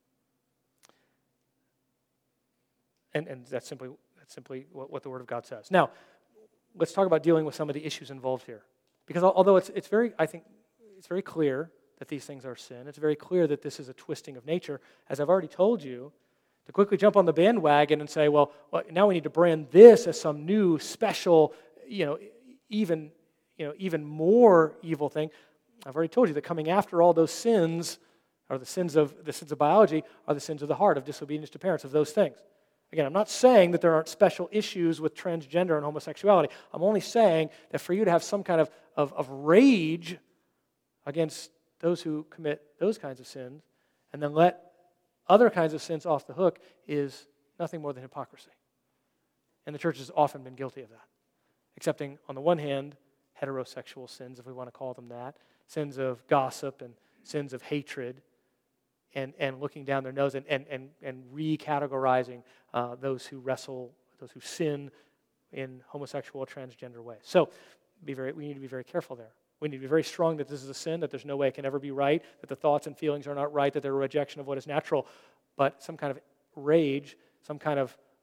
And that's simply what the Word of God says. Now, let's talk about dealing with some of the issues involved here. Because although it's very clear that these things are sin, it's very clear that this is a twisting of nature, as I've already told you. To quickly jump on the bandwagon and say, well, now we need to brand this as some new, special, even more evil thing. I've already told you that coming after all those sins, or the sins of biology, are the sins of the heart, of disobedience to parents, of those things. Again, I'm not saying that there aren't special issues with transgender and homosexuality. I'm only saying that for you to have some kind of rage against those who commit those kinds of sins, and then let other kinds of sins off the hook, is nothing more than hypocrisy. And the church has often been guilty of that. Accepting, on the one hand, heterosexual sins, if we want to call them that, sins of gossip and sins of hatred, and looking down their nose and recategorizing those who sin in homosexual or transgender ways. So we need to be very careful there. We need to be very strong that this is a sin, that there's no way it can ever be right, that the thoughts and feelings are not right, that they're a rejection of what is natural. But some kind of rage, some kind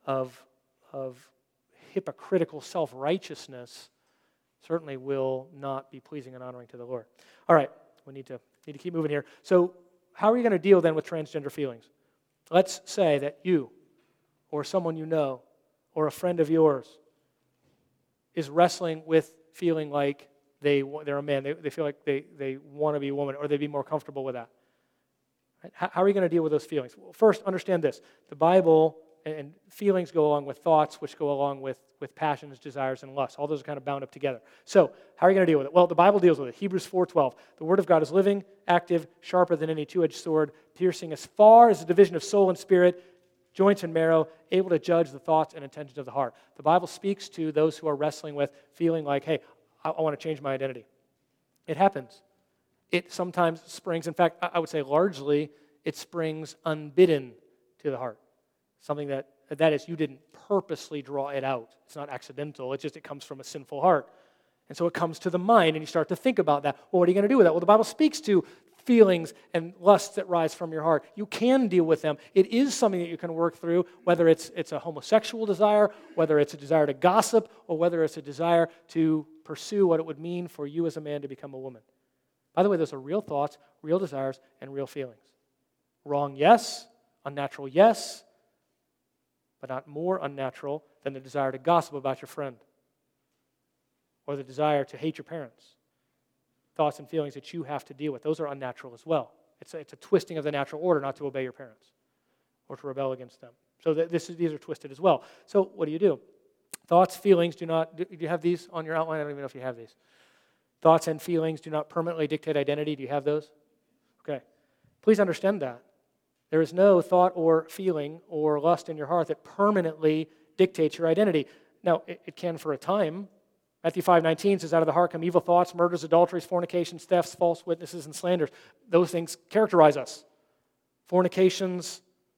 of hypocritical self-righteousness certainly will not be pleasing and honoring to the Lord. All right, we need to keep moving here. So how are you going to deal then with transgender feelings? Let's say that you or someone you know or a friend of yours is wrestling with feeling like they're a man. They feel like they want to be a woman, or they'd be more comfortable with that. Right? How are you going to deal with those feelings? Well, first, understand this. The Bible and feelings go along with thoughts, which go along with passions, desires, and lusts. All those are kind of bound up together. So how are you going to deal with it? Well, the Bible deals with it. Hebrews 4:12. The Word of God is living, active, sharper than any two-edged sword, piercing as far as the division of soul and spirit, joints and marrow, able to judge the thoughts and intentions of the heart. The Bible speaks to those who are wrestling with feeling like, hey, I want to change my identity. It happens. It sometimes springs, in fact, I would say largely, it springs unbidden to the heart. Something that is, you didn't purposely draw it out. It's not accidental. It comes from a sinful heart. And so it comes to the mind, and you start to think about that. Well, what are you going to do with that? Well, the Bible speaks to feelings and lusts that rise from your heart. You can deal with them. It is something that you can work through, whether it's a homosexual desire, whether it's a desire to gossip, or whether it's a desire to pursue what it would mean for you as a man to become a woman. By the way, those are real thoughts, real desires, and real feelings. Wrong, yes. Unnatural, yes. But not more unnatural than the desire to gossip about your friend, or the desire to hate your parents. Thoughts and feelings that you have to deal with. Those are unnatural as well. It's a twisting of the natural order not to obey your parents or to rebel against them. So these are twisted as well. So what do? Thoughts, feelings do you have these on your outline? I don't even know if you have these. Thoughts and feelings do not permanently dictate identity. Do you have those? Okay. Please understand that. There is no thought or feeling or lust in your heart that permanently dictates your identity. Now, it can for a time. Matthew 5:19 says, out of the heart come evil thoughts, murders, adulteries, fornications, thefts, false witnesses, and slanders. Those things characterize us. Fornications,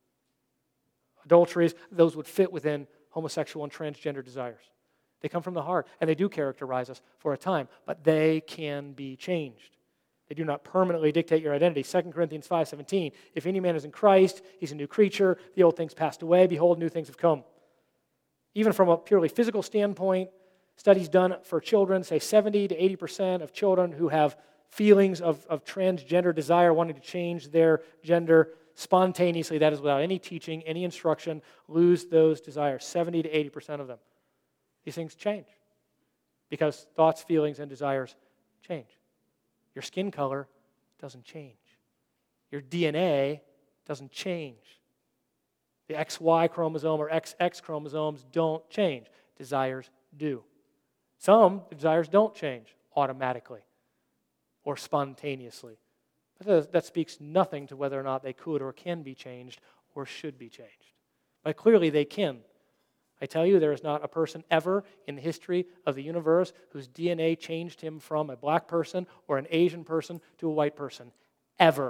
adulteries, those would fit within homosexual and transgender desires. They come from the heart, and they do characterize us for a time, but they can be changed. They do not permanently dictate your identity. 2 Corinthians 5:17, if any man is in Christ, he's a new creature. The old things passed away. Behold, new things have come. Even from a purely physical standpoint, studies done for children say 70 to 80% of children who have feelings of transgender desire, wanting to change their gender spontaneously, that is without any teaching, any instruction, lose those desires. 70 to 80% of them. These things change because thoughts, feelings, and desires change. Your skin color doesn't change. Your DNA doesn't change. The XY chromosome or XX chromosomes don't change. Desires do. Some desires don't change automatically or spontaneously. But that speaks nothing to whether or not they could or can be changed or should be changed. But clearly they can. I tell you, there is not a person ever in the history of the universe whose DNA changed him from a black person or an Asian person to a white person. Ever.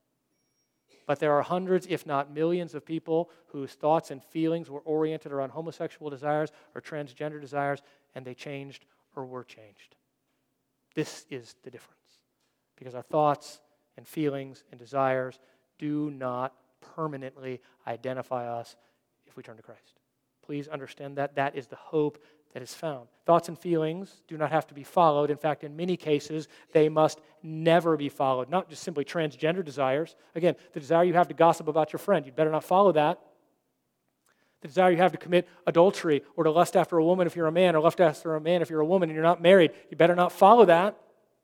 But there are hundreds, if not millions, of people whose thoughts and feelings were oriented around homosexual desires or transgender desires, and they changed or were changed. This is the difference. Because our thoughts and feelings and desires do not permanently identify us if we turn to Christ. Please understand that. That is the hope that is found. Thoughts and feelings do not have to be followed. In fact, in many cases, they must never be followed. Not just simply transgender desires. Again, the desire you have to gossip about your friend, you'd better not follow that. The desire you have to commit adultery or to lust after a woman if you're a man or lust after a man if you're a woman and you're not married, you better not follow that.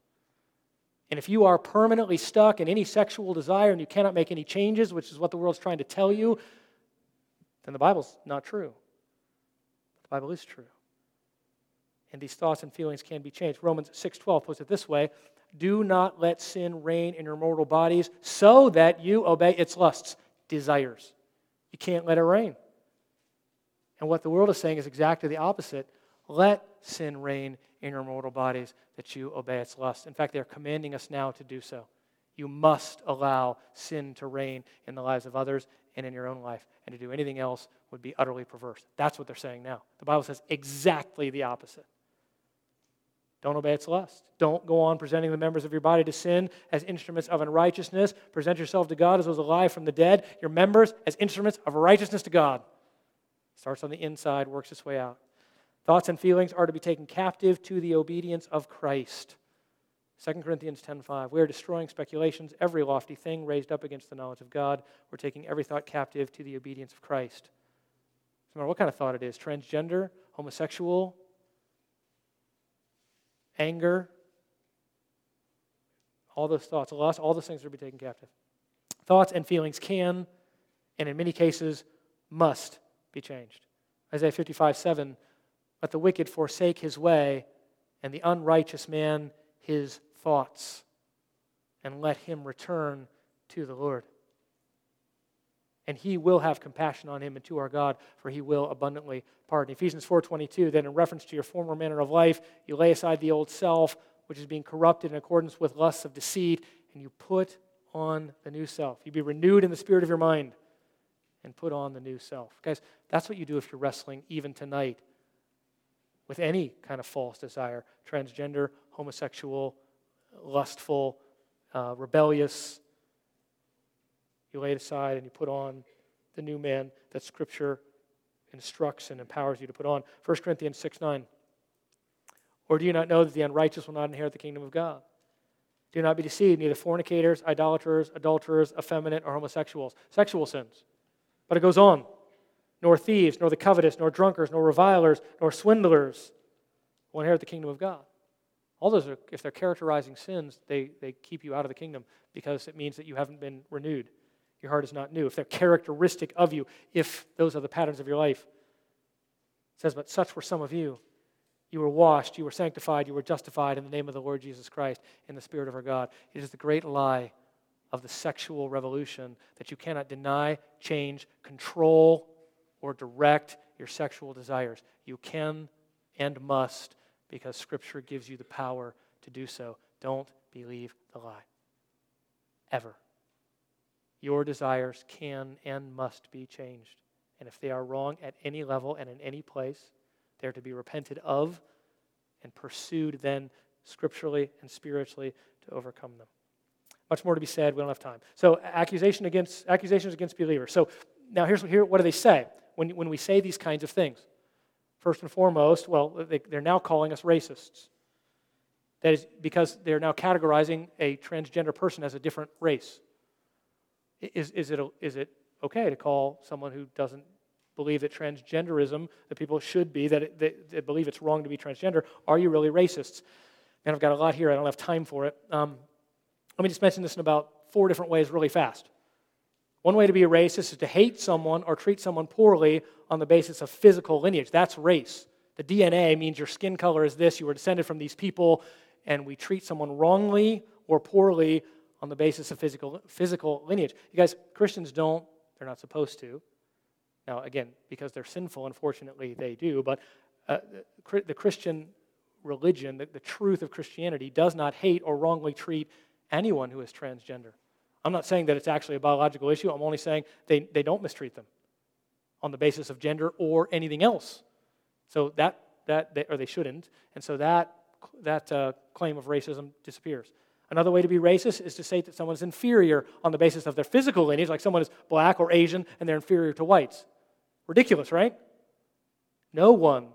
And if you are permanently stuck in any sexual desire and you cannot make any changes, which is what the world's trying to tell you, then the Bible's not true. The Bible is true. And these thoughts and feelings can be changed. Romans 6:12 puts it this way, do not let sin reign in your mortal bodies so that you obey its lusts, desires. You can't let it reign. And what the world is saying is exactly the opposite. Let sin reign in your mortal bodies that you obey its lusts. In fact, they are commanding us now to do so. You must allow sin to reign in the lives of others and in your own life. And to do anything else would be utterly perverse. That's what they're saying now. The Bible says exactly the opposite. Don't obey its lust. Don't go on presenting the members of your body to sin as instruments of unrighteousness. Present yourself to God as those alive from the dead. Your members as instruments of righteousness to God. Starts on the inside, works its way out. Thoughts and feelings are to be taken captive to the obedience of Christ. 2 Corinthians 10:5. We are destroying speculations, every lofty thing raised up against the knowledge of God. We're taking every thought captive to the obedience of Christ. No matter what kind of thought it is, transgender, homosexual, anger, all those thoughts, lust, all those things are to be taken captive. Thoughts and feelings can, and in many cases, must be changed. Isaiah 55:7, let the wicked forsake his way, and the unrighteous man his thoughts, and let him return to the Lord. And he will have compassion on him and to our God, for he will abundantly pardon. Ephesians 4:22, then in reference to your former manner of life, you lay aside the old self, which is being corrupted in accordance with lusts of deceit, and you put on the new self. You be renewed in the spirit of your mind, and put on the new self. Guys, that's what you do if you're wrestling even tonight with any kind of false desire, transgender, homosexual, lustful, rebellious. You lay it aside and you put on the new man that Scripture instructs and empowers you to put on. 1 Corinthians 6:9. Or do you not know that the unrighteous will not inherit the kingdom of God? Do not be deceived, neither fornicators, idolaters, adulterers, effeminate, or homosexuals. Sexual sins. But it goes on. Nor thieves, nor the covetous, nor drunkards, nor revilers, nor swindlers will inherit the kingdom of God. All those are, if they're characterizing sins, they keep you out of the kingdom because it means that you haven't been renewed. Your heart is not new. If they're characteristic of you, if those are the patterns of your life. It says, but such were some of you. You were washed, you were sanctified, you were justified in the name of the Lord Jesus Christ, in the Spirit of our God. It is the great lie of the sexual revolution that you cannot deny, change, control, or direct your sexual desires. You can and must because Scripture gives you the power to do so. Don't believe the lie. Ever. Your desires can and must be changed. And if they are wrong at any level and in any place, they're to be repented of and pursued then scripturally and spiritually to overcome them. Much more to be said. We don't have time. So accusations against believers. So now what do they say when we say these kinds of things? First and foremost, well, they're now calling us racists. That is because they're now categorizing a transgender person as a different race. Is it okay to call someone who doesn't believe that transgenderism, that people should be, they believe it's wrong to be transgender, are you really racists? And I've got a lot here. I don't have time for it. Let me just mention this in about 4 different ways really fast. One way to be a racist is to hate someone or treat someone poorly on the basis of physical lineage. That's race. The DNA means your skin color is this, you were descended from these people, and we treat someone wrongly or poorly on the basis of physical lineage. You guys, Christians don't, they're not supposed to. Now, again, because they're sinful, unfortunately, they do, but the Christian religion, the truth of Christianity, does not hate or wrongly treat anyone who is transgender. I'm not saying that it's actually a biological issue. I'm only saying they don't mistreat them on the basis of gender or anything else. So they shouldn't, and so that claim of racism disappears. Another way to be racist is to say that someone is inferior on the basis of their physical lineage, like someone is black or Asian and they're inferior to whites. Ridiculous, right? No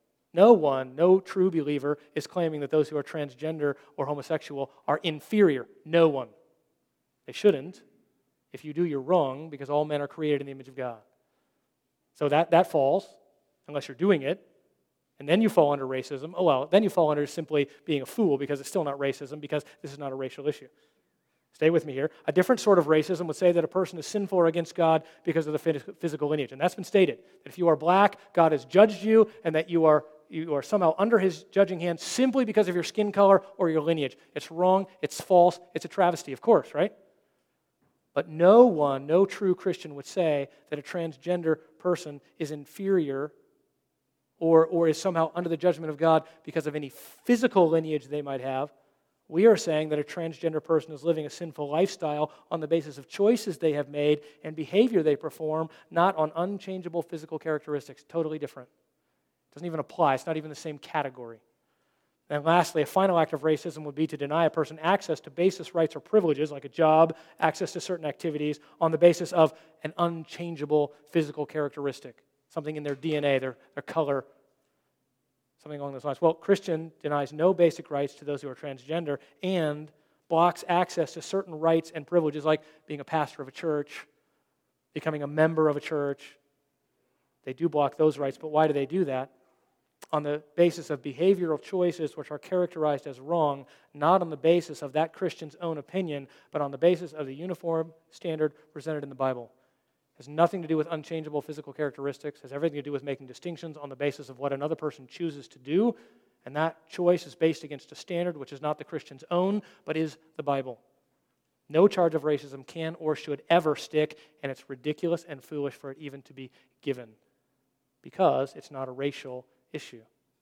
true believer is claiming that those who are transgender or homosexual are inferior. No one. They shouldn't. If you do, you're wrong, because all men are created in the image of God. So that falls, unless you're doing it. And then you fall under racism. Oh, well, then you fall under simply being a fool, because it's still not racism, because this is not a racial issue. Stay with me here. A different sort of racism would say that a person is sinful or against God because of the physical lineage. And that's been stated. That if you are black, God has judged you, and that you are somehow under his judging hand simply because of your skin color or your lineage. It's wrong, it's false, it's a travesty, of course, right? But no true Christian would say that a transgender person is inferior or is somehow under the judgment of God because of any physical lineage they might have. We are saying that a transgender person is living a sinful lifestyle on the basis of choices they have made and behavior they perform, not on unchangeable physical characteristics. Totally different. It doesn't even apply. It's not even the same category. And lastly, a final act of racism would be to deny a person access to basis rights or privileges, like a job, access to certain activities, on the basis of an unchangeable physical characteristic, something in their DNA, their color, something along those lines. Well, Christian denies no basic rights to those who are transgender and blocks access to certain rights and privileges, like being a pastor of a church, becoming a member of a church. They do block those rights, but why do they do that? On the basis of behavioral choices which are characterized as wrong, not on the basis of that Christian's own opinion, but on the basis of the uniform standard presented in the Bible. It has nothing to do with unchangeable physical characteristics. It has everything to do with making distinctions on the basis of what another person chooses to do, and that choice is based against a standard which is not the Christian's own, but is the Bible. No charge of racism can or should ever stick, and it's ridiculous and foolish for it even to be given, because it's not a racial issue.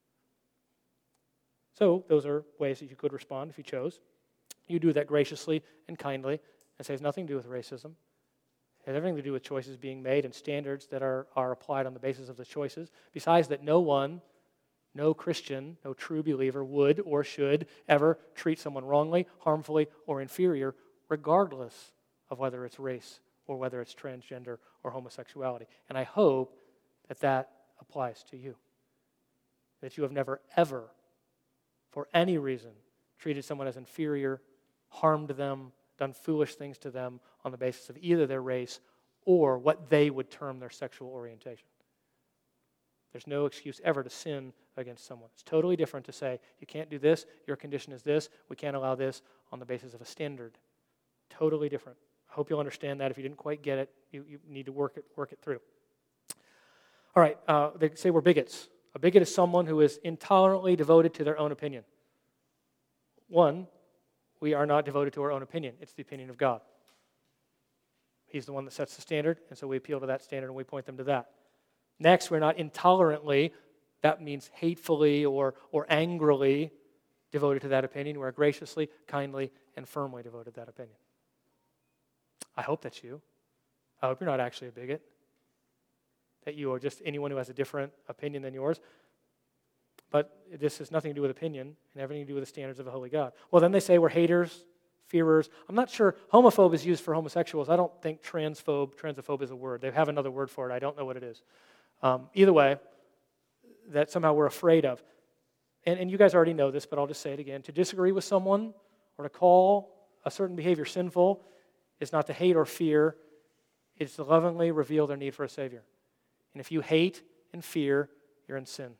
So those are ways that you could respond if you chose. You do that graciously and kindly and say it has nothing to do with racism. It has everything to do with choices being made and standards that are applied on the basis of the choices. Besides that, no Christian, no true believer would or should ever treat someone wrongly, harmfully, or inferior, regardless of whether it's race or whether it's transgender or homosexuality. And I hope that applies to you. That you have never, ever, for any reason, treated someone as inferior, harmed them, done foolish things to them on the basis of either their race or what they would term their sexual orientation. There's no excuse ever to sin against someone. It's totally different to say, you can't do this, your condition is this, we can't allow this on the basis of a standard. Totally different. I hope you'll understand that. If you didn't quite get it, you need to work it through. All right, they say we're bigots. A bigot is someone who is intolerantly devoted to their own opinion. One, we are not devoted to our own opinion. It's the opinion of God. He's the one that sets the standard, and so we appeal to that standard and we point them to that. Next, we're not intolerantly, that means hatefully or angrily devoted to that opinion. We're graciously, kindly, and firmly devoted to that opinion. I hope that's you. I hope you're not actually a bigot. That you are just anyone who has a different opinion than yours. But this has nothing to do with opinion and everything to do with the standards of a holy God. Well, then they say we're haters, fearers. I'm not sure. Homophobe is used for homosexuals. I don't think transphobe is a word. They have another word for it. I don't know what it is. Either way, that somehow we're afraid of. And you guys already know this, but I'll just say it again. To disagree with someone or to call a certain behavior sinful is not to hate or fear. It's to lovingly reveal their need for a Savior. And if you hate and fear, you're in sin.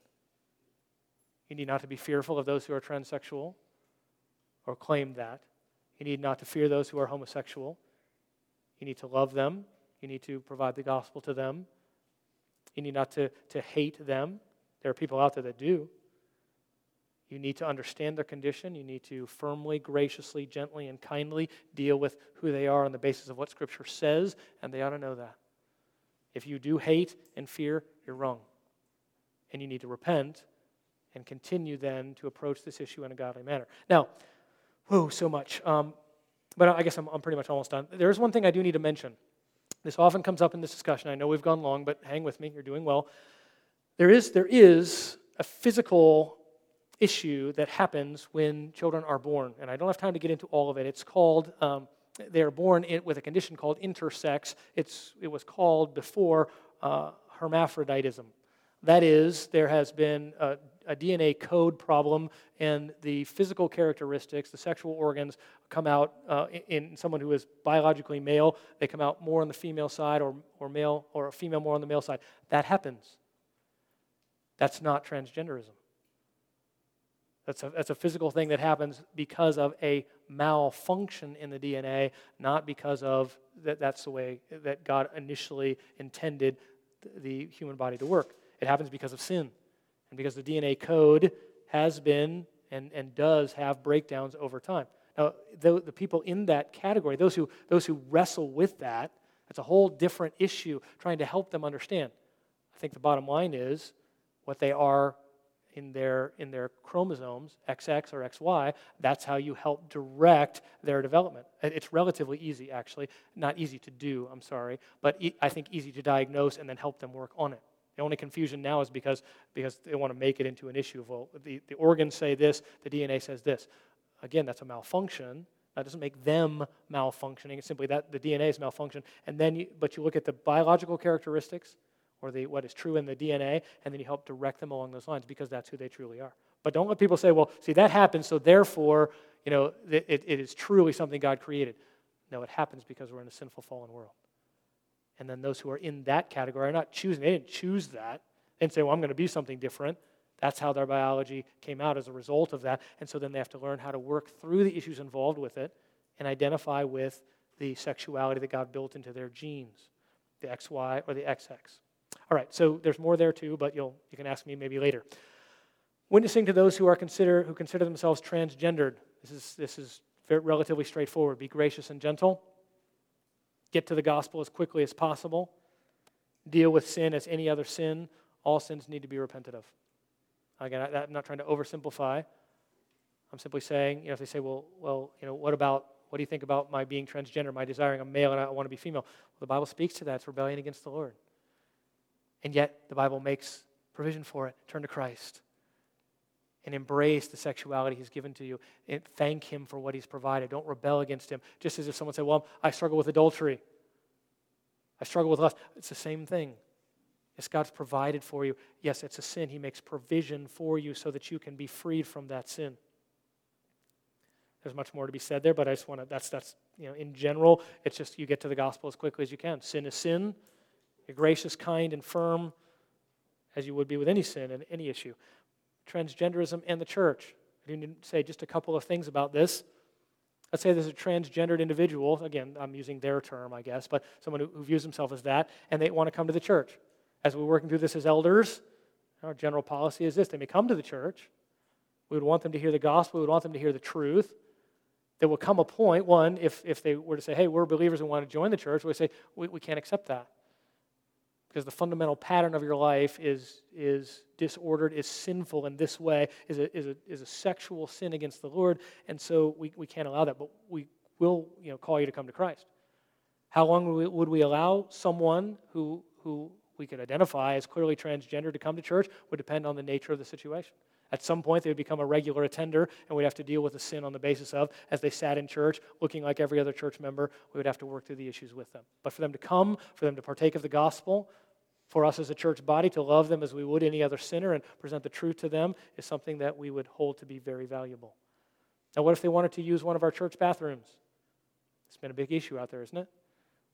You need not to be fearful of those who are transsexual or claim that. You need not to fear those who are homosexual. You need to love them. You need to provide the gospel to them. You need not to hate them. There are people out there that do. You need to understand their condition. You need to firmly, graciously, gently, and kindly deal with who they are on the basis of what Scripture says, and they ought to know that. If you do hate and fear, you're wrong. And you need to repent and continue then to approach this issue in a godly manner. Now, so much. But I guess I'm pretty much almost done. There is one thing I do need to mention. This often comes up in this discussion. I know we've gone long, but hang with me. You're doing well. There is a physical issue that happens when children are born, and I don't have time to get into all of it. It's called, they are born with a condition called intersex. It was called before hermaphroditism. That is, there has been a DNA code problem, and the physical characteristics, the sexual organs, come out in someone who is biologically male. They come out more on the female side, or male, or a female more on the male side. That happens. That's not transgenderism. That's a physical thing that happens because of a malfunction in the DNA, not because of that's the way that God initially intended the human body to work. It happens because of sin, and because the DNA code has been and does have breakdowns over time. Now, the people in that category, those who wrestle with that, that's a whole different issue, trying to help them understand. I think the bottom line is what they are in their chromosomes, XX or XY, that's how you help direct their development. It's relatively easy, actually. Not easy to do, I'm sorry, but I think easy to diagnose and then help them work on it. The only confusion now is because they want to make it into an issue of, well, the organs say this, the DNA says this. Again, that's a malfunction. That doesn't make them malfunctioning. It's simply that the DNA is malfunction. And then, but you look at the biological characteristics, or what is true in the DNA, and then you help direct them along those lines because that's who they truly are. But don't let people say, well, see, that happens, so therefore, it is truly something God created. No, it happens because we're in a sinful, fallen world. And then those who are in that category are not choosing. They didn't choose that. They didn't say, well, I'm going to be something different. That's how their biology came out as a result of that. And so then they have to learn how to work through the issues involved with it and identify with the sexuality that God built into their genes, the XY or the XX. All right, so there's more there too, but you can ask me maybe later. Witnessing to those who consider themselves transgendered. This is relatively straightforward. Be gracious and gentle. Get to the gospel as quickly as possible. Deal with sin as any other sin. All sins need to be repented of. Again, I'm not trying to oversimplify. I'm simply saying, if they say, well, what do you think about my being transgender, my desiring a male and I want to be female? Well, the Bible speaks to that. It's rebellion against the Lord. And yet, the Bible makes provision for it. Turn to Christ and embrace the sexuality He's given to you. And thank Him for what He's provided. Don't rebel against Him. Just as if someone said, well, I struggle with adultery. I struggle with lust. It's the same thing. Yes, God's provided for you. Yes, it's a sin. He makes provision for you so that you can be freed from that sin. There's much more to be said there, but I just want to, that's in general, it's just you get to the gospel as quickly as you can. Sin is sin. You're gracious, kind, and firm, as you would be with any sin and any issue. Transgenderism and the church. I didn't say just a couple of things about this. Let's say there's a transgendered individual. Again, I'm using their term, I guess, but someone who views himself as that, and they want to come to the church. As we're working through this as elders, our general policy is this. They may come to the church. We would want them to hear the gospel. We would want them to hear the truth. There will come a point, one, if they were to say, hey, we're believers and want to join the church, we say, we can't accept that. Because the fundamental pattern of your life is disordered, is sinful in this way, is a sexual sin against the Lord, and so we can't allow that. But we will call you to come to Christ. How long would we allow someone who we could identify as clearly transgender to come to church? Would depend on the nature of the situation. At some point, they would become a regular attender, and we'd have to deal with the sin on the basis of, as they sat in church, looking like every other church member, we would have to work through the issues with them. But for them to come, for them to partake of the gospel, for us as a church body to love them as we would any other sinner and present the truth to them is something that we would hold to be very valuable. Now, what if they wanted to use one of our church bathrooms? It's been a big issue out there, isn't it?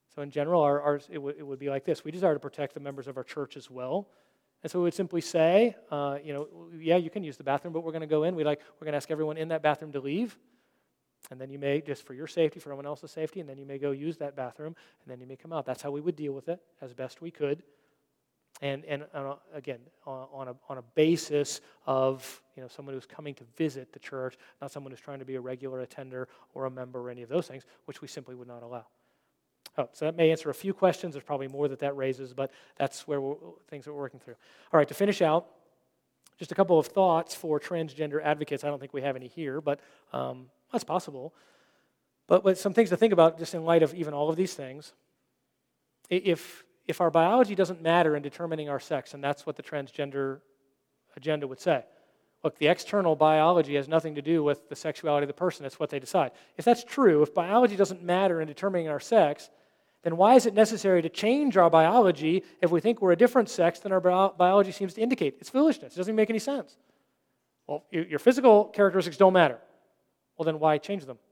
So in general, it would be like this. We desire to protect the members of our church as well. And so we would simply say, yeah, you can use the bathroom, but we're going to go in. We're going to ask everyone in that bathroom to leave. And then you may, just for your safety, for everyone else's safety, and then you may go use that bathroom, and then you may come out. That's how we would deal with it as best we could. And again, on a basis of someone who's coming to visit the church, not someone who's trying to be a regular attender or a member or any of those things, which we simply would not allow. Oh, so that may answer a few questions. There's probably more that raises, but that's where things that we're working through. All right, to finish out, just a couple of thoughts for transgender advocates. I don't think we have any here, but that's possible. But some things to think about just in light of even all of these things. If our biology doesn't matter in determining our sex, and that's what the transgender agenda would say, look, the external biology has nothing to do with the sexuality of the person. It's what they decide. If that's true, if biology doesn't matter in determining our sex, then why is it necessary to change our biology if we think we're a different sex than our biology seems to indicate? It's foolishness. It doesn't make any sense. Well, your physical characteristics don't matter. Well, then why change them?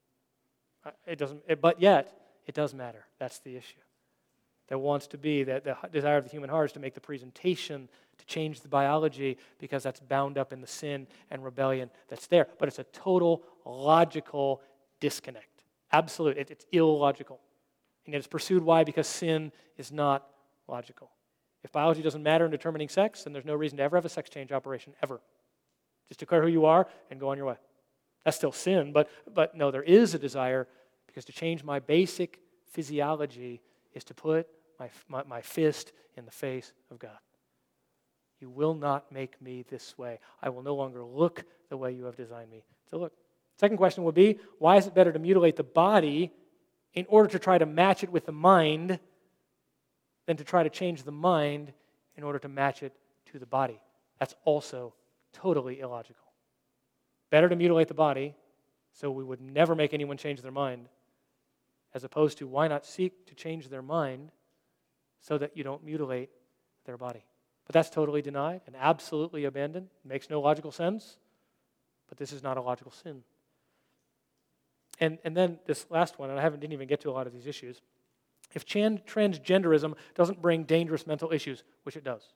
It doesn't. But yet, it does matter. That's the issue. There wants to be that the desire of the human heart is to make the presentation, to change the biology, because that's bound up in the sin and rebellion that's there. But it's a total logical disconnect. Absolute. It's illogical. And it's pursued. Why? Because sin is not logical. If biology doesn't matter in determining sex, then there's no reason to ever have a sex change operation, ever. Just declare who you are and go on your way. That's still sin, but no, there is a desire, because to change my basic physiology is to put my fist in the face of God. You will not make me this way. I will no longer look the way you have designed me to look. Second question would be, why is it better to mutilate the body in order to try to match it with the mind than to try to change the mind in order to match it to the body? That's also totally illogical. Better to mutilate the body so we would never make anyone change their mind, as opposed to why not seek to change their mind so that you don't mutilate their body. But that's totally denied and absolutely abandoned. It makes no logical sense, but this is not a logical sin. And then this last one, and I didn't even get to a lot of these issues. If transgenderism doesn't bring dangerous mental issues, which it does,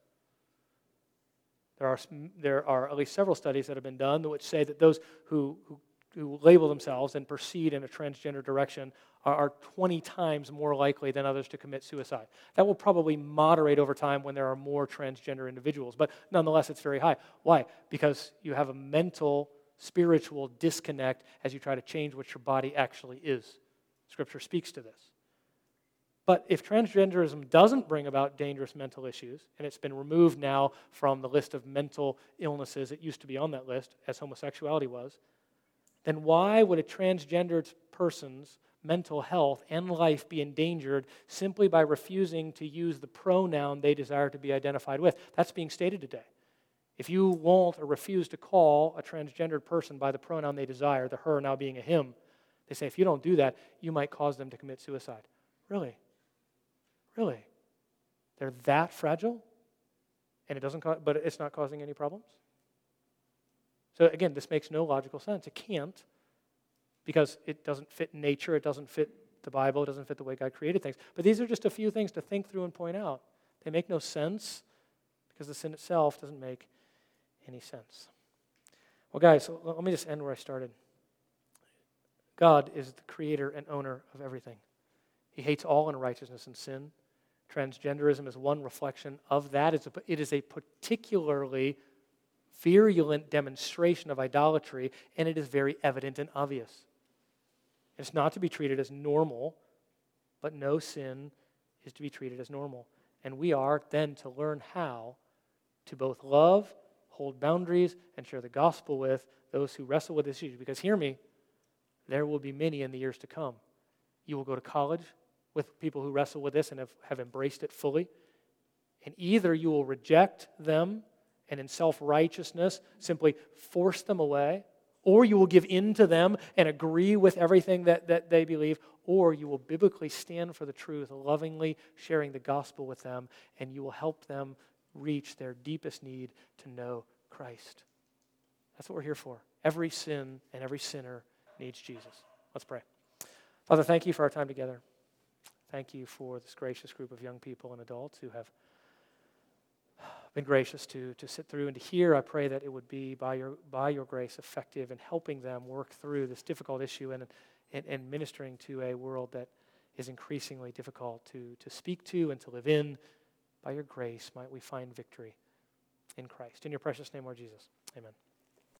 there are at least several studies that have been done which say that those who label themselves and proceed in a transgender direction are 20 times more likely than others to commit suicide. That will probably moderate over time when there are more transgender individuals, but nonetheless it's very high. Why? Because you have a mental, spiritual disconnect as you try to change what your body actually is. Scripture speaks to this. But if transgenderism doesn't bring about dangerous mental issues, and it's been removed now from the list of mental illnesses, it used to be on that list, as homosexuality was, then why would a transgendered person's mental health and life be endangered simply by refusing to use the pronoun they desire to be identified with? That's being stated today. If you won't or refuse to call a transgendered person by the pronoun they desire, the her now being a him, they say if you don't do that, you might cause them to commit suicide. Really? Really? They're that fragile? And but it's not causing any problems? So again, this makes no logical sense. It can't, because it doesn't fit nature, it doesn't fit the Bible, it doesn't fit the way God created things. But these are just a few things to think through and point out. They make no sense because the sin itself doesn't make any sense. Well, guys, let me just end where I started. God is the creator and owner of everything. He hates all unrighteousness and sin. Transgenderism is one reflection of that. It is a particularly virulent demonstration of idolatry, and it is very evident and obvious. It's not to be treated as normal, but no sin is to be treated as normal. And we are then to learn how to both love, hold boundaries, and share the gospel with those who wrestle with this issue. Because hear me, there will be many in the years to come. You will go to college with people who wrestle with this and have embraced it fully. And either you will reject them and in self-righteousness simply force them away, or you will give in to them and agree with everything that they believe, or you will biblically stand for the truth, lovingly sharing the gospel with them, and you will help them reach their deepest need to know Christ. That's what we're here for. Every sin and every sinner needs Jesus. Let's pray. Father, thank you for our time together. Thank you for this gracious group of young people and adults who have been gracious to sit through and to hear. I pray that it would be by your grace effective in helping them work through this difficult issue and ministering to a world that is increasingly difficult to speak to and to live in. By your grace, might we find victory in Christ. In your precious name, Lord Jesus. Amen.